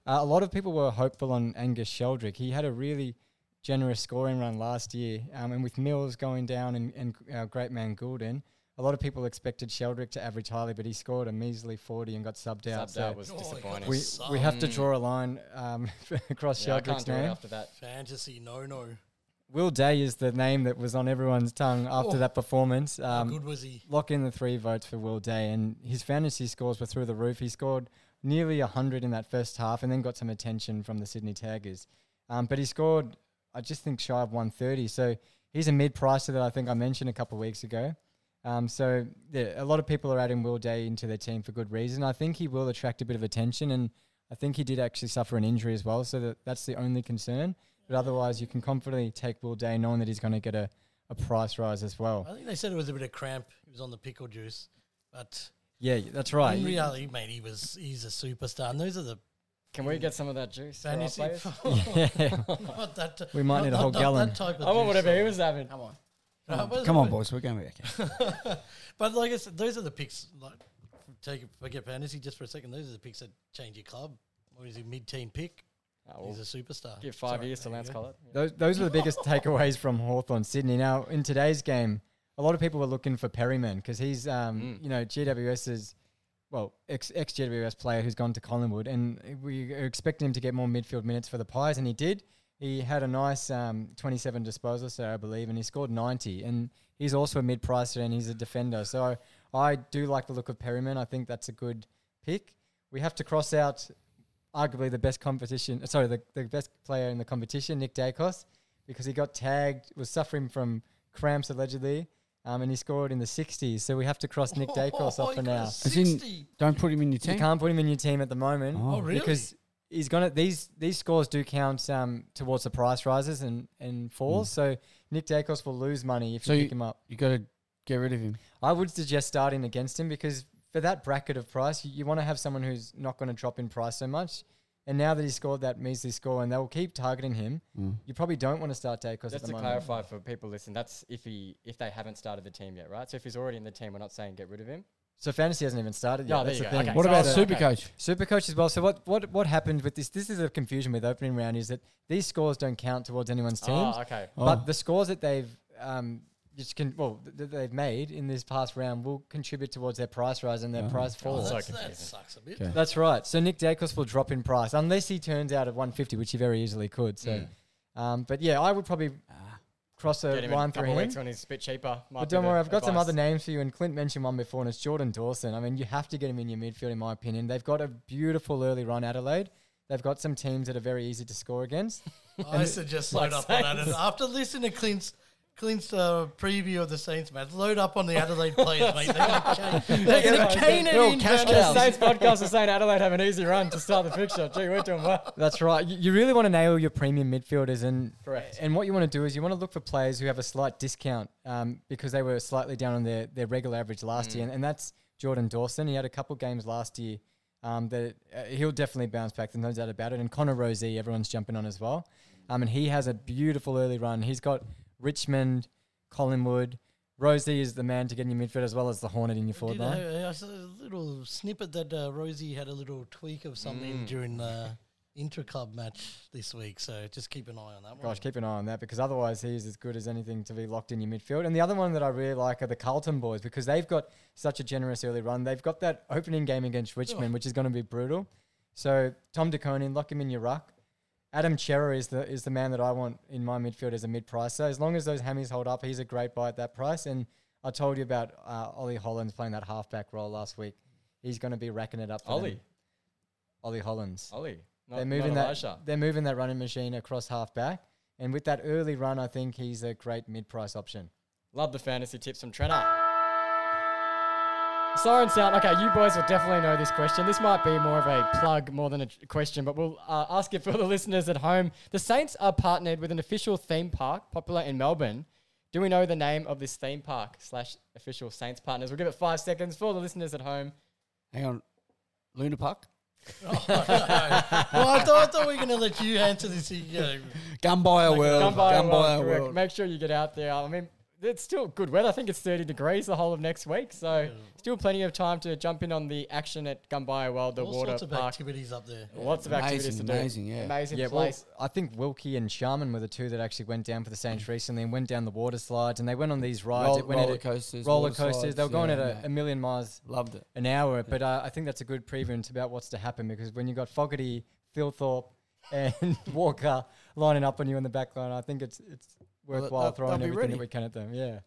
Uh, a lot of people were hopeful on Angus Sheldrick. He had a really generous scoring run last year, um, and with Mills going down and, and our great man Goulden, a lot of people expected Sheldrick to average highly, but he scored a measly forty and got subbed out. Subbed So out was Oh, disappointing. we Sub. we have to Mm. draw a line um, across yeah, I can't Sheldrick's do it name. after that. Fantasy no no. Will Day is the name that was on everyone's tongue after Oh. that performance. How Um, good was he? lock in the three votes for Will Day, and his fantasy scores were through the roof. He scored nearly one hundred in that first half and then got some attention from the Sydney Tigers. Um, but he scored, I just think, shy of one thirty. So he's a mid-pricer that I think I mentioned a couple of weeks ago. Um, so yeah, a lot of people are adding Will Day into their team for good reason. I think he will attract a bit of attention, and I think he did actually suffer an injury as well, so that that's the only concern. But otherwise, you can confidently take Will Day knowing that he's going to get a, a price rise as well. I think they said it was a bit of cramp. He was on the pickle juice, but Yeah, that's right. in You- reality, mate, he was he's a superstar. And those are the Can we get some of that juice? for our fantasy. players? yeah. not that. We might not- need a not- whole not gallon. That type of I want juice, whatever he sorry. was having. Come on. Uh, but- Come on, boys. We're going with that. But like I said, those are the picks. Like, take forget fantasy just for a second. Those are the picks that change your club. What is he, mid-teen pick? Oh, we'll He's a superstar. give five Sorry, years to there you Lance go. Collett. Yeah. Those those were the biggest takeaways from Hawthorn Sydney. Now, in today's game, a lot of people were looking for Perryman because he's, um, Mm. you know, GWS's, well, ex, ex-G W S player who's gone to Collingwood, and we are expecting him to get more midfield minutes for the Pies, and he did. He had a nice um, twenty-seven disposals there, I believe, and he scored ninety, and he's also a mid-pricer, and he's a defender. So I do like the look of Perryman. I think that's a good pick. We have to cross out arguably the best competition, sorry, the, the best player in the competition, Nick Dacos, because he got tagged, was suffering from cramps allegedly, um, and he scored in the sixties. So we have to cross Nick Dacos off he for got now. a As in- sixty. Don't put him in your You team. can't put him in your team at the moment. Oh. Oh, really? Because he's gonna these these scores do count um, towards the price rises and, and falls. So Nick Dacos will lose money if So you you- pick him up. You got to get rid of him. I would suggest starting against him because for that bracket of price, you, you want to have someone who's not going to drop in price so much. And now that he scored that measly score and they'll keep targeting him, Mm. you probably don't want to start Dacos at Just the to moment. clarify for people listening, that's if he if they haven't started the team yet, right? So if he's already in the team, we're not saying get rid of him. So fantasy hasn't even started yet. Oh, there That's you the go. thing. Okay. What So about I'll- okay. Supercoach? Supercoach as well. So what, what what happened with this? This is a confusion with opening round is that these scores don't count towards anyone's teams, Oh, okay. Oh. but the scores that they've um, just can well th- that they've made in this past round will contribute towards their price rise and their Oh. price Oh, fall. so that's, that confusing. sucks a bit. Okay. That's right. So Nick Dacos will drop in price unless he turns out at one fifty, which he very easily could. So, Mm. um, but yeah, I would probably cross a Get him in line a through couple him. of weeks when he's a bit cheaper. Might But be don't the worry, I've got some advice. other names for you, and Clint mentioned one before, and it's Jordan Dawson. I mean, you have to get him in your midfield, in my opinion. They've got a beautiful early run, Adelaide. They've got some teams that are very easy to score against. I suggest load up on Adelaide. After listening to Clint's Clint's uh, preview of the Saints match, load up on the Adelaide players, mate. They're going to cane, they're gonna cane it in. cash Van cows. Der Saints podcast is saying Adelaide have an easy run to start the fixture. Gee, we're doing well. That's right. You, you really want to nail your premium midfielders, and Correct. and what you want to do is you want to look for players who have a slight discount um, because they were slightly down on their, their regular average last year, and, and that's Jordan Dawson. He had a couple games last year um, that uh, he'll definitely bounce back. There's no doubt about it. And Connor Rozee, everyone's jumping on as well, um, and he has a beautiful early run. He's got Richmond, Collingwood. Rozee is the man to get in your midfield as well as the Hornet in your forward Did, line. uh, I saw a little snippet that uh, Rosie had a little tweak of something Mm. during the intra-club match this week, so just keep an eye on that one. Gosh, keep an eye on that because otherwise he's as good as anything to be locked in your midfield. And the other one that I really like are the Carlton boys because they've got such a generous early run. They've got that opening game against Richmond, which is going to be brutal. So Tom DeConing, lock him in your ruck. Adam Chera is the is the man that I want in my midfield as a mid-price. So as long as those hammies hold up, he's a great buy at that price. And I told you about uh, Ollie Hollands playing that halfback role last week. He's going to be racking it up for Ollie. them. Ollie Hollands. Ollie. Not, They're moving not that. Elijah. They're moving that running machine across half back, and with that early run, I think he's a great mid-price option. Love the fantasy tips from Trenner. Siren sound. Okay, you boys will definitely know this question. This might be more of a plug more than a tr- question, but we'll uh, ask it for the listeners at home. The Saints are partnered with an official theme park popular in Melbourne. Do we know the name of this theme park slash official Saints partners? We'll give it five seconds for the listeners at home. Hang on. Luna Park? Oh, no. Well, I thought, I thought we were going to let you answer this. You know, Gunbuyer World. Gunbuyer Gunbuyer World, correct. World. Make sure you get out there. I mean, it's still good weather. I think it's thirty degrees the whole of next week. So Yeah. still plenty of time to jump in on the action at Gumbaya World, the All water sorts of park. activities up there. Lots of activities Amazing, to amazing, do. yeah. Amazing Yeah, well, place. I think Wilkie and Sharman were the two that actually went down for the Saints recently and went down the water slides and they went on these rides. Roll, it went roller at a- coasters. roller water coasters. slides, They were going yeah, at a, yeah. a million miles Loved it. an hour. But uh, I think that's a good preview into about what's to happen because when you got Fogarty, Phil Thorpe, and Walker lining up on you in the back line, I think it's it's Well, worthwhile they'll- throwing they'll be everything ready. that we can at them. Yeah.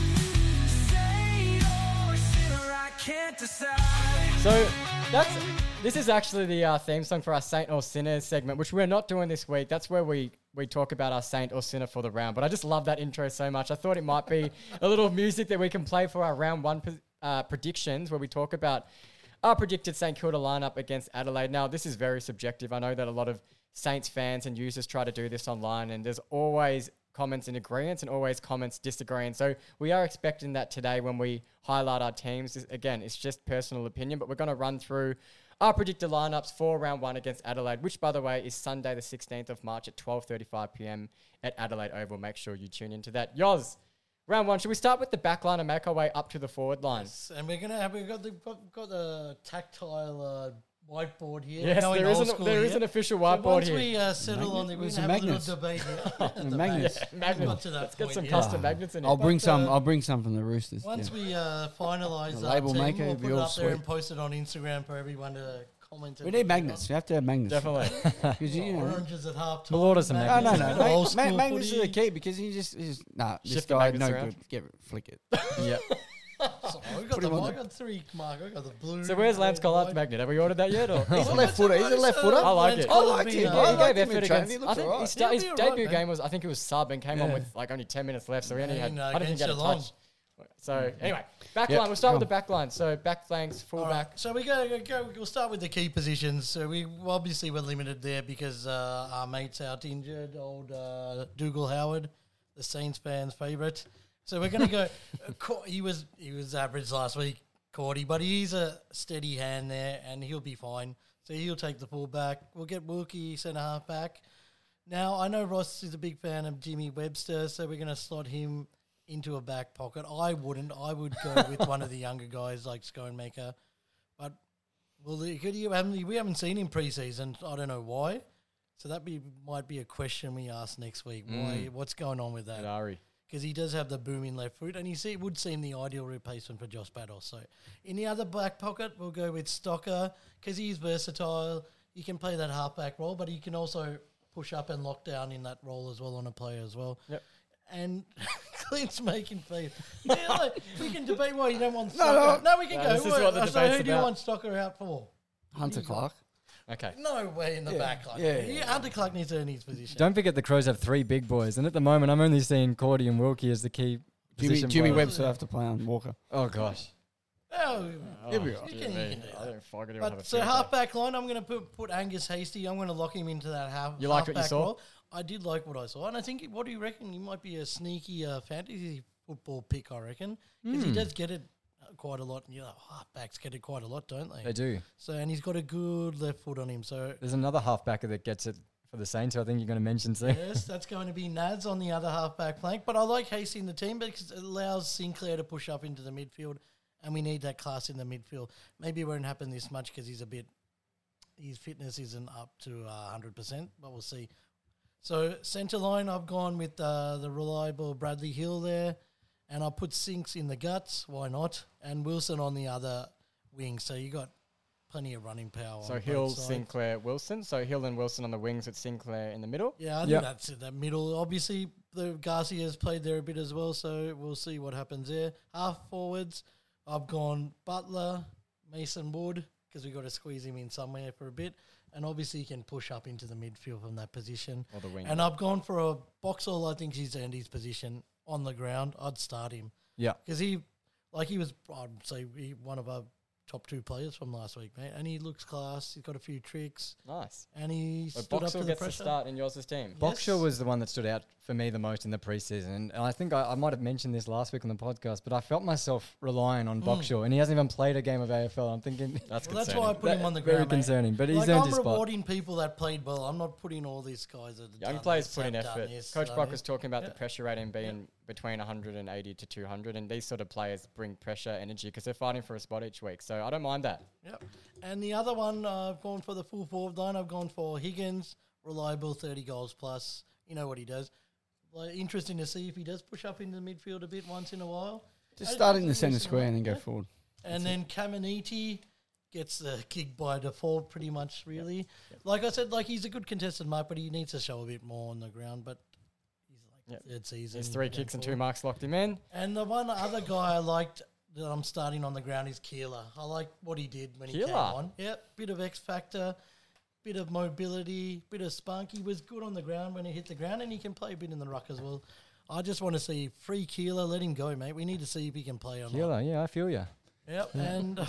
So that's this is actually the uh, theme song for our Saint or Sinner segment, which we're not doing this week. That's where we we talk about our Saint or Sinner for the round. But I just love that intro so much. I thought it might be a little music that we can play for our round one uh, predictions, where we talk about our predicted St Kilda lineup against Adelaide. Now this is very subjective. I know that a lot of Saints fans and users try to do this online, and there's always comments in agreement and always comments disagreeing. So we are expecting that today when we highlight our teams. This- Again, it's just personal opinion, but we're going to run through our predicted lineups for round one against Adelaide, which, by the way, is Sunday the sixteenth of March at twelve thirty-five p.m. at Adelaide Oval. Make sure you tune into that. Yoz, round one. Should we start with the back line and make our way up to the forward line? Yes, and we're gonna have we've got the got, got the tactile uh, whiteboard here. Yes, Going there is, old an, school there is here. an official So whiteboard once here. we uh, settle on the, Magnet- we're with gonna some have magnets. a little debate here. The The magnets. We've Magnets. got to that Let's get point some here. custom magnets in here. I'll bring But, some. uh, I'll bring some from the Roosters. Once yeah. we uh, finalise The our label team, maker we'll would put be it all up there and sweet. post it on Instagram for everyone to comment. We need magnets. You have to have magnets. Definitely. Because you know. Oranges at half time. We'll order some No, magnets. no, no. Old Ma- ma- school magnets are the footy. key because he just, he's nah. This Shift the guy, magnets no around. good. Get flick it. Yeah. So we got Put the him on I the- got three, Mark. I got the blue. So where's Lance red, Collard's white. magnet? Have we ordered that yet? Or? He's a Oh, left footer. He's a left footer. I like Lance it. I Collard's liked been, him. uh, Yeah, I he liked gave him in effort training. against. He I looked think alright. his, sta- his He'll be alright, debut man. game was. I think it was sub and came on Yeah. with like only ten minutes left, so he only Yeah, had. no, I don't think he against had a Geelong. touch. So anyway, back Yep, line. We'll start with go the back line. So back flanks, full All back. right, so we go, go, go. We'll start with the key positions. So we well, obviously we're limited there because uh, our mate's out injured. Old uh, Dougal Howard, the Saints fans' favourite. So we're going to go. uh, Co- he was he was average last week, Cordy, but he's a steady hand there, and he'll be fine. So he'll take the full back. We'll get Wilkie centre half back. Now I know Ross is a big fan of Jimmy Webster, so we're going to slot him into a back pocket. I wouldn't. I would go with one of the younger guys like Skonemaker. But well, the- could you haven't, we haven't seen him preseason. I don't know why. So that be might be a question we ask next week. Why? What's going on with that? Ari. Because he does have the booming left foot, and he see, would seem the ideal replacement for Josh Battle. So in the other back pocket, we'll go with Stocker because he's versatile. He can play that halfback role, but he can also push up and lock down in that role as well on a player as well. Yep. And Clint's making faith. Yeah, like, we can debate why you don't want No, Stocker. no. No, we can No, go. this is What- what the so debate's who do you about. want Stocker out for? Hunter Clark. Okay. No way in the Yeah, back line. yeah, Yeah, yeah. Hunter Clark needs to earn his position. Don't forget the Crows have three big boys, and at the moment I'm only seeing Cordy and Wilkie as the key Jimmy, position Jimmy players. Webster have to play on Walker. Oh gosh. Oh, He'll be you right. can, you can do I that. don't fucking have a But so field half day. back line, I'm going to put put Angus Hasty. I'm going to lock him into that half. You liked what you half-back saw? role. I did like what I saw, and I think. What do you reckon? He might be a sneaky uh, fantasy football pick. I reckon because Hmm. he does get it uh, quite a lot. You know, halfbacks get it quite a lot, don't they? They do. So and he's got a good left foot on him. So There's another halfbacker that gets it for the Saints, who I think you're going to mention soon. yes, that's going to be Nads on the other half-back flank. But I like Hasty in the team because it allows Sinclair to push up into the midfield, and we need that class in the midfield. Maybe it won't happen this much because he's a bit, his fitness isn't up to uh, one hundred percent, but we'll see. So centre line, I've gone with uh, the reliable Bradley Hill there, and I'll put Sinks in the guts. Why not? And Wilson on the other wing. So you got plenty of running power. So on Hill, both sides. Sinclair, Wilson. So Hill and Wilson on the wings with Sinclair in the middle. Yeah, I think Yep. that's it. That middle. Obviously, the Garcia's played there a bit as well, so we'll see what happens there. Half forwards, I've gone Butler, Mason Wood, because we've got to squeeze him in somewhere for a bit. And obviously, he can push up into the midfield from that position. Or the wing. And I've gone for a Boxall. I think he's earned his position on the ground. I'd start him Yeah. because he, like he was, I'd say he, one of our top two players from last week, mate. And he looks class. He's got a few tricks, Nice. and he So stood up to Boxall the gets the pressure. start in yours team. Yes. Boxshaw was the one that stood out for me the most in the preseason. And I think I, I might have mentioned this last week on the podcast, but I felt myself relying on Boxall, and he hasn't even played a game of A F L. I'm thinking That's Well, that's concerning. why I put him on the very ground. mate. concerning, but he's Like, earned I'm his spot. rewarding people that played well. I'm not putting all these guys that have Young done players this, put in have done effort. this, Coach done Brock this. was talking about Yeah. the pressure rating being between one hundred eighty to two hundred, and these sort of players bring pressure, energy, because they're fighting for a spot each week. So I don't mind that. Yep. And the other one, uh, I've gone for the full forward line. I've gone for Higgins, reliable, thirty goals plus. You know what he does. Like, interesting to see if he does push up into the midfield a bit once in a while. Just I- start I in the think centre it's square and then go yeah. forward. And then Caminiti gets the kick by default pretty much, really. Like I said, like he's a good contested mark, but he needs to show a bit more on the ground. But he's like Yep. third season. There's three going kicks and two forward. marks locked him in. And the one other guy I liked that I'm starting on the ground is Keeler. I like what he did when he came Keeler? on. Yep, bit of X factor, bit of mobility, bit of spunk. He was good on the ground when he hit the ground, and he can play a bit in the ruck as well. I just want to see free Keeler. Let him go, mate. We need to see if he can play or not. Keeler, yeah, I feel you. Yep, and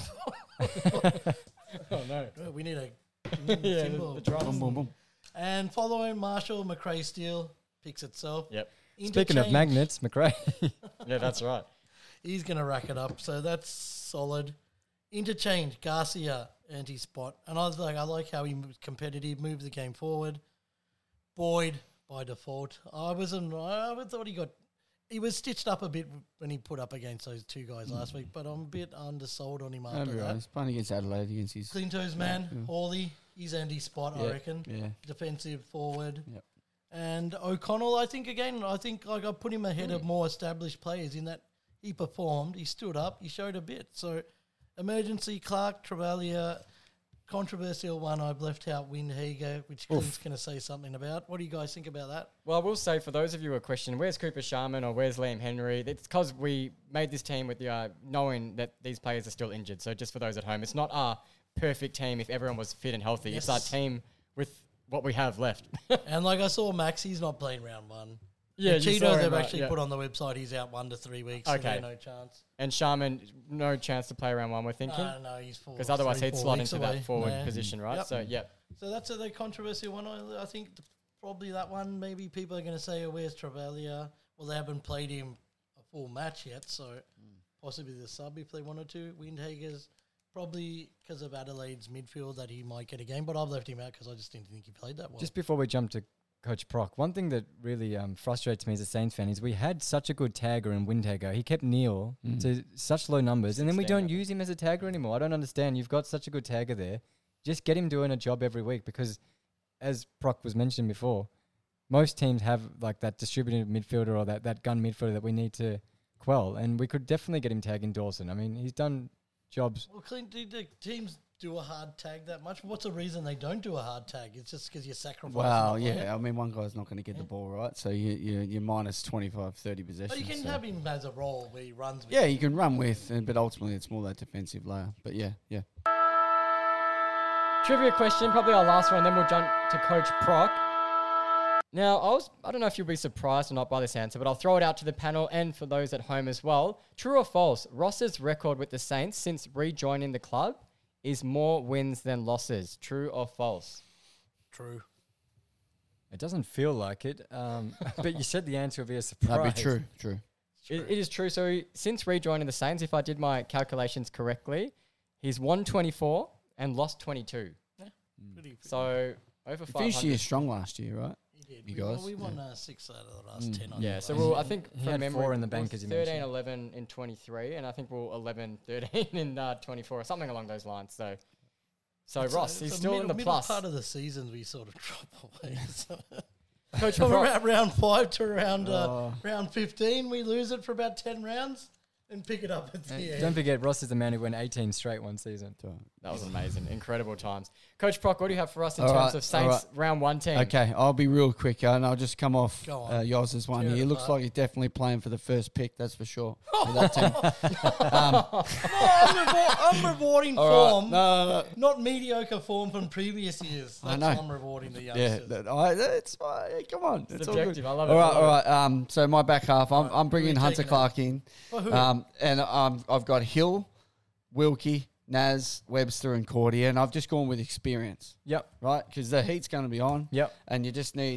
Oh, no. we need a Yeah, symbol. the, the drums. Boom, boom, boom. And following Marshall, McRae Steele picks itself. Yep. Speaking of Interchange. magnets, McRae. Yeah, that's right. He's going to rack it up. So that's solid. Interchange, Garcia, anti-spot. And I was like, I like how he moved competitive, moved the game forward. Boyd, by default. I wasn't, I thought he got, he was stitched up a bit when he put up against those two guys last week, but I'm a bit undersold on him after That'd be right. that. He's playing against Adelaide against his. Clinto's man, Yeah. Hawley, he's anti-spot, I Yeah, reckon. Yeah. Defensive forward. Yep. And O'Connell, I think, again, I think like I put him ahead of more established players in that he performed, he stood up, he showed a bit. So, emergency, Clark, Travalia, controversial one, I've left out Windhager, which Clint's going to say something about. What do you guys think about that? Well, I will say, for those of you who are questioning, where's Cooper Sharman or where's Liam Henry? It's because we made this team with the uh, knowing that these players are still injured. So just for those at home, it's not our perfect team if everyone was fit and healthy. It's our Yes. team with what we have left. And like I saw Max, he's not playing round one. Yeah, And you saw Cheetos him, have right, actually yeah. put on the website he's out one to three weeks. Okay. So no chance. And Sharman, no chance to play around one, we're thinking. No, no, he's four. Because otherwise three, he'd four slot weeks into away. that forward Yeah. position, right? Yep. So, yeah. So that's a the controversial one. I, I think th- probably that one. Maybe people are going to say, oh, "Where's Travalia?" Well, they haven't played him a full match yet, so possibly the sub if they wanted to. Windhager's probably because of Adelaide's midfield that he might get a game, but I've left him out because I just didn't think he played that well. Just before we jump to Coach Proc, one thing that really um, frustrates me as a Saints fan is we had such a good tagger in Windhager. He kept Neil Mm. to such low numbers, and then we Sixteen, I don't think. use him as a tagger anymore. I don't understand. You've got such a good tagger there. Just get him doing a job every week because, as Proc was mentioning before, most teams have like that distributed midfielder or that, that gun midfielder that we need to quell, and we could definitely get him tagging Dawson. I mean, he's done jobs. well, Clint, do the teams do a hard tag that much? What's the reason they don't do a hard tag? It's just because you sacrifice. Well, yeah. I mean, one guy's not going to get the ball right, so you you you're minus twenty-five, thirty possessions. But you can so. have him as a role where he runs with Yeah, you can run with, uh, but ultimately it's more that defensive layer. But yeah, yeah. Trivia question, probably our last one, then we'll jump to Coach Proc. Now, I was I don't know if you'll be surprised or not by this answer, but I'll throw it out to the panel and for those at home as well. True or false? Ross's record with the Saints since rejoining the club is more wins than losses. True or false? True. It doesn't feel like it, um, but you said the answer would be a surprise. That'd be true, true. It, it is true. So since rejoining the Saints, if I did my calculations correctly, he's won twenty-four and lost twenty-two. Pretty, pretty So over You five finished the year hundred. strong last year, right? He did. You we, guys, we won yeah. uh, six out of the last Mm. ten. I Yeah, think so last we'll, year. I think He from had memory, four in the it bank, was as you thirteen, mentioned. eleven in twenty-three, and I think we'll eleven, thirteen in uh, twenty-four, or something along those lines. So, so It's Ross, a- he's it's a still middle, in the middle plus. part of the seasons we sort of drop away. So Coach from Proc, around round five to around uh, Oh. round fifteen, we lose it for about ten rounds and pick it up at the Don't end. forget, Ross is the man who went eighteen straight one season. that was amazing, incredible times. Coach Proc, what do you have for us in All terms right, of all Saints right. round one team? Okay, I'll be real quick, uh, and I'll just come off Go on. uh, Yoz's one Tear it here. Looks apart. like he's definitely playing for the first pick, that's for sure. For that team. um, No, I'm, reward, I'm rewarding all right, form, no, no, no. not mediocre form from previous years. I That's know. what I'm rewarding the Yeah, youngsters. that, I, that's fine. Yeah, come on. It's all good. Subjective, I love it. All I right, love all it. right. Um, so my back half, I'm, Right, I'm bringing who are you Hunter taking Clark in, For who? um, and um, I've got Hill, Wilkie, Naz, Webster, and Cordy, and I've just gone with experience, Yep, right? Because the heat's going to be on, yep. and you just need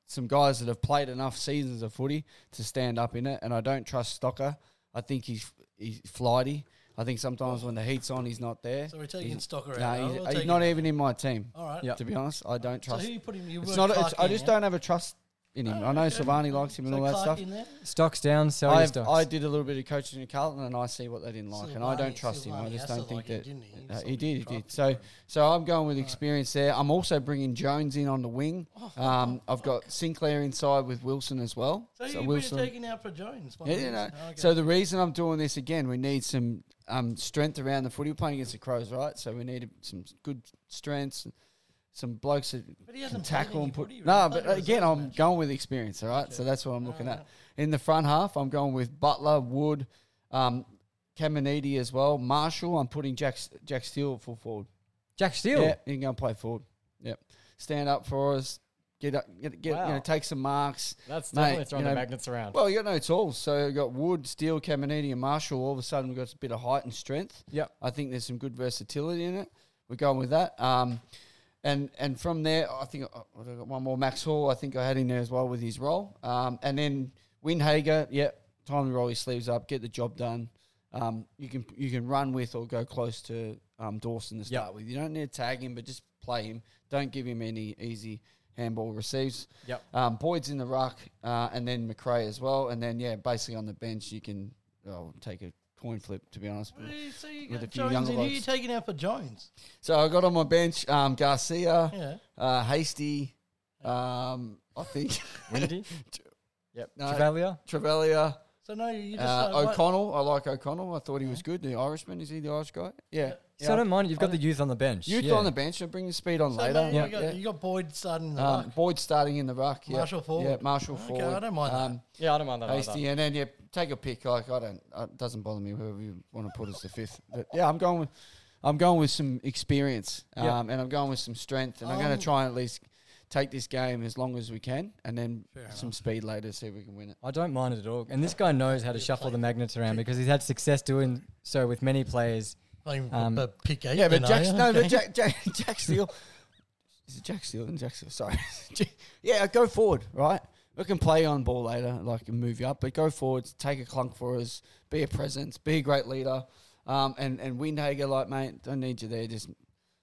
some guys that have played enough seasons of footy to stand up in it, and I don't trust Stocker. I think he's he's flighty. I think sometimes when the heat's on, he's not there. So we're taking He's- Stocker No, out. he's, We'll he's take not him. even in my team. All right. Yeah. To be honest, I don't So trust. who you put him? You It's work not. Clark It's, I in, just yeah? don't have a trust in him. I know okay. Savani likes him and So all that Clark stuff. in there? Stocks down, sell your I've, stocks. I did a little bit of coaching in Carlton, and I see what they didn't like, and I don't Silvani- trust him. I Silvani just has to don't think like him, that didn't he? He uh, sort he of did. He tried did. to So, do it. so I'm going with experience there. I'm also bringing Jones in on the wing. Um, I've got Sinclair inside with Wilson as well. So, So you Wilson. were taking out for Jones. one Yeah, of you these. know. Oh, okay. So the reason I'm doing this again, we need some um, strength around the footy. We're playing against the Crows, right? So we need some good strengths, some blokes that But he can hasn't played tackle any and put. footy, No, right? but Played a again, reserve I'm match. going with experience, all right? So that's what I'm looking at. In the front half, I'm going with Butler, Wood, um, Caminiti as well. Marshall, I'm putting Jack Jack Steele at full forward. Jack Steele. Yeah, he can go and play forward. Yep. Stand up for us. Get up, get, get you Wow. know, take some marks. That's Mate, definitely throwing you the know, magnets around. Well, you got no tools. So you got Wood, Steele, Caminiti, and Marshall. All of a sudden, we've got a bit of height and strength. Yep. I think there's some good versatility in it. We're going with that. Um, and and from there, I think I I got one more. Max Hall, I think I had in there as well with his role. Um, and then Windhager, yeah, time to roll his sleeves up, get the job done. Um, you can you can run with or go close to um, Dawson to start with. You don't need to tag him, but just play him. Don't give him any easy handball receives. Yep. Um, Boyd's in the ruck, uh, and then McRae as well. And then, yeah, basically on the bench, you can oh, take a coin flip, to be honest. Well, you- So you with got a few Jones younger in. Who are you blokes. taking out for Jones? So I got on my bench um, Garcia, Yeah. uh, Hasty, um, I think, Windy? Yep. no, Trevelyan. Trevelyan, So no, you just uh, uh, what- O'Connell. I like O'Connell. I thought he was good. The Irishman. Is he the Irish guy? Yeah. So I don't mind. You've got I the youth on the bench. Youth yeah. on the bench. So bring the speed on So later. no, Yeah. you, got, yeah. you got Boyd starting in the Um, ruck. Boyd starting in the ruck. Yeah. Marshall forward. Yeah, Marshall Okay, forward. I don't mind that. Um, Yeah, I don't mind that Hasty, either. and then yeah, take a pick. Like I don't, uh, it doesn't bother me whoever you want to put as the fifth. But yeah, I'm going with, I'm going with some experience, um, Yeah. and I'm going with some strength, and I'm going Um, to try and at least take this game as long as we can, and then Fair some speed later, see if we can win it. I don't mind it at all. And this guy knows how to shuffle the magnets around because he's had success doing so with many players. Playing um, for pick eight. Yeah, but then, Jack, are you? no, Okay. but Jack, Jack, Jack Steele, is it Jack Steele and Jack Steele? Sorry, yeah, go forward, right? We can play on ball later, like and move you up, but go forward, take a clunk for us, be a presence, be a great leader, um, and and Windhager, like mate, don't need you there, just.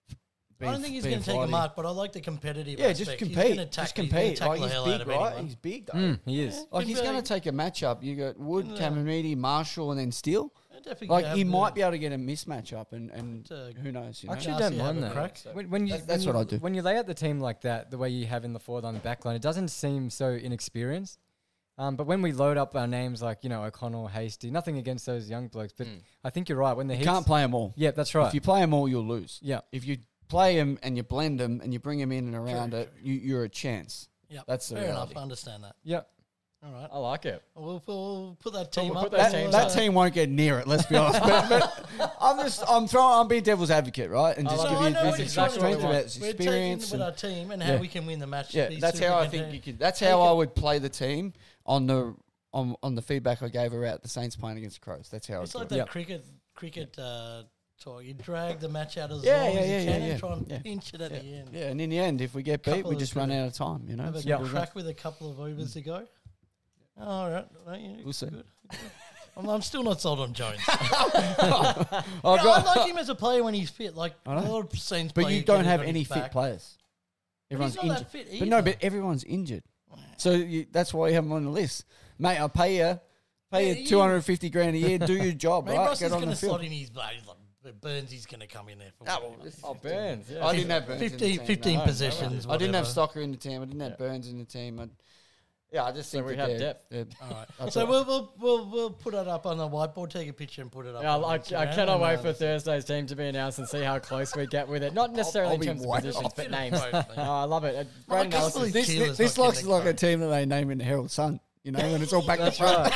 I don't think he's being going to take a flighty. mark, but I like the competitive Yeah, aspect. just He's compete. gonna tackle- Just he's gonna compete. tackle Like the he's hell out big, of right? anyone. He's big though. Mm, he is. Like he's Can going to be- take a matchup. You got Wood, Yeah. Caminiti, Marshall, and then Steele. Definitely Like have he the- might be able to get a mismatch up, and and Uh, who knows? You know? I actually Garcia don't have mind a that. crack. When, when you, That's- that's when what you- I do. When you lay out the team like that, the way you have in the forward line and back line, it doesn't seem so inexperienced. Um, but when we load up our names like, you know, O'Connell, Hasty, nothing against those young blokes, but Mm. I think you're right. When the you heat's, can't play them all. Yeah, that's right. If you play them all, you'll lose. yeah. If you play them and you blend them and you bring them in and around True, it, you, you're a chance. Yep. That's the Fair reality. enough. I understand that. Yeah. All right. I like it. We'll, we'll put that Well, team we'll up. put those That, teams that up. team won't get near it. Let's be honest. but, but I'm just I'm throwing I'm being devil's advocate, right? And I just like give it. you I know this what you're exact trying to strength do. of We're its We're experience. taking with and- our team and how Yeah. we can win the match. Yeah, Be that's super how I content- think you could. That's Take how I it- would play the team on the on on the feedback I gave her out the Saints playing against the Crows. That's how It's I like would. that Yep. cricket cricket uh, talk. You drag the match out as Yeah, long yeah, as you yeah, can yeah, and yeah. try and Yeah. pinch it at Yeah. the end. Yeah, and in the end, if we get beat, Couple we of just run good- out of time. You know, Have a Simple as that. crack with a couple of overs to go. All right, don't you? We'll see. Good. I'm, I'm still not sold on Jones. I've Yeah, I got- like him as a player when he's fit. Like I a know. lot of Saints but players you don't get have it on any his fit back. players. But Everyone's he's not injured. that fit But no, either. but everyone's injured. So you, that's why you have them on the list, mate. I'll pay you, pay Yeah, you you- two hundred and fifty grand a year. Do your job, Maybe right? Ross Get is on going the to slot field. in his blood. He's like, Burns is going to come in there. For Ah, whatever. well, this- Oh, Burns. Yeah. I didn't have Burns in the fifteen, team, fifteen no. possessions. I didn't have whatever. Stocker in the team. I didn't have Yeah. Burns in the team. I, yeah, I just So think we that have they're- depth. they're- All right. That's So all we'll, we'll we'll we'll put it up on the whiteboard. Take a picture and put it up. Yeah, on I, I Instagram cannot and, wait uh, for Thursday's team to be announced and see how close we get with it. Not necessarily I'll in be terms of way positions, off. but names. Both, Oh, I love it. Uh, Well, I Great can't analysis. believe This, Keeler's this, this not looks getting like a the team that they name in the Herald Sun, you know, when it's all back to That's front.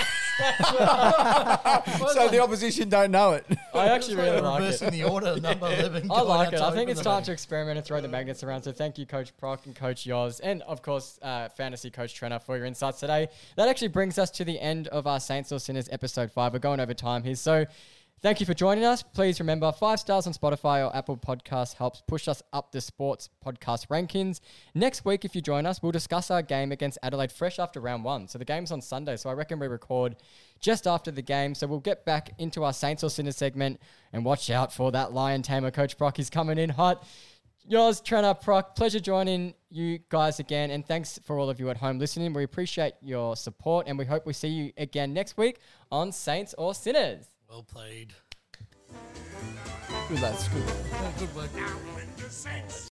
right. So the opposition don't know it. I actually really like reversing it. the order. Number eleven. I going like out it. to I think open it's the time match. to experiment and throw the magnets around. So thank you, Coach Proc and Coach Yoz, and of course, uh, Fantasy Coach Trenner for your insights today. That actually brings us to the end of our Saints or Sinners episode five. We're going over time here. So Thank you for joining us. Please remember, five stars on Spotify or Apple Podcasts helps push us up the sports podcast rankings. Next week, if you join us, we'll discuss our game against Adelaide fresh after round one. So the game's on Sunday, so I reckon we record just after the game. So we'll get back into our Saints or Sinners segment, and watch out for that Lion Tamer. Coach Brock is coming in hot. Yours, Trent Proc. Pleasure joining you guys again, and thanks for all of you at home listening. We appreciate your support, and we hope we see you again next week on Saints or Sinners. Well played. Good lads, good. Good work. Now when the Saints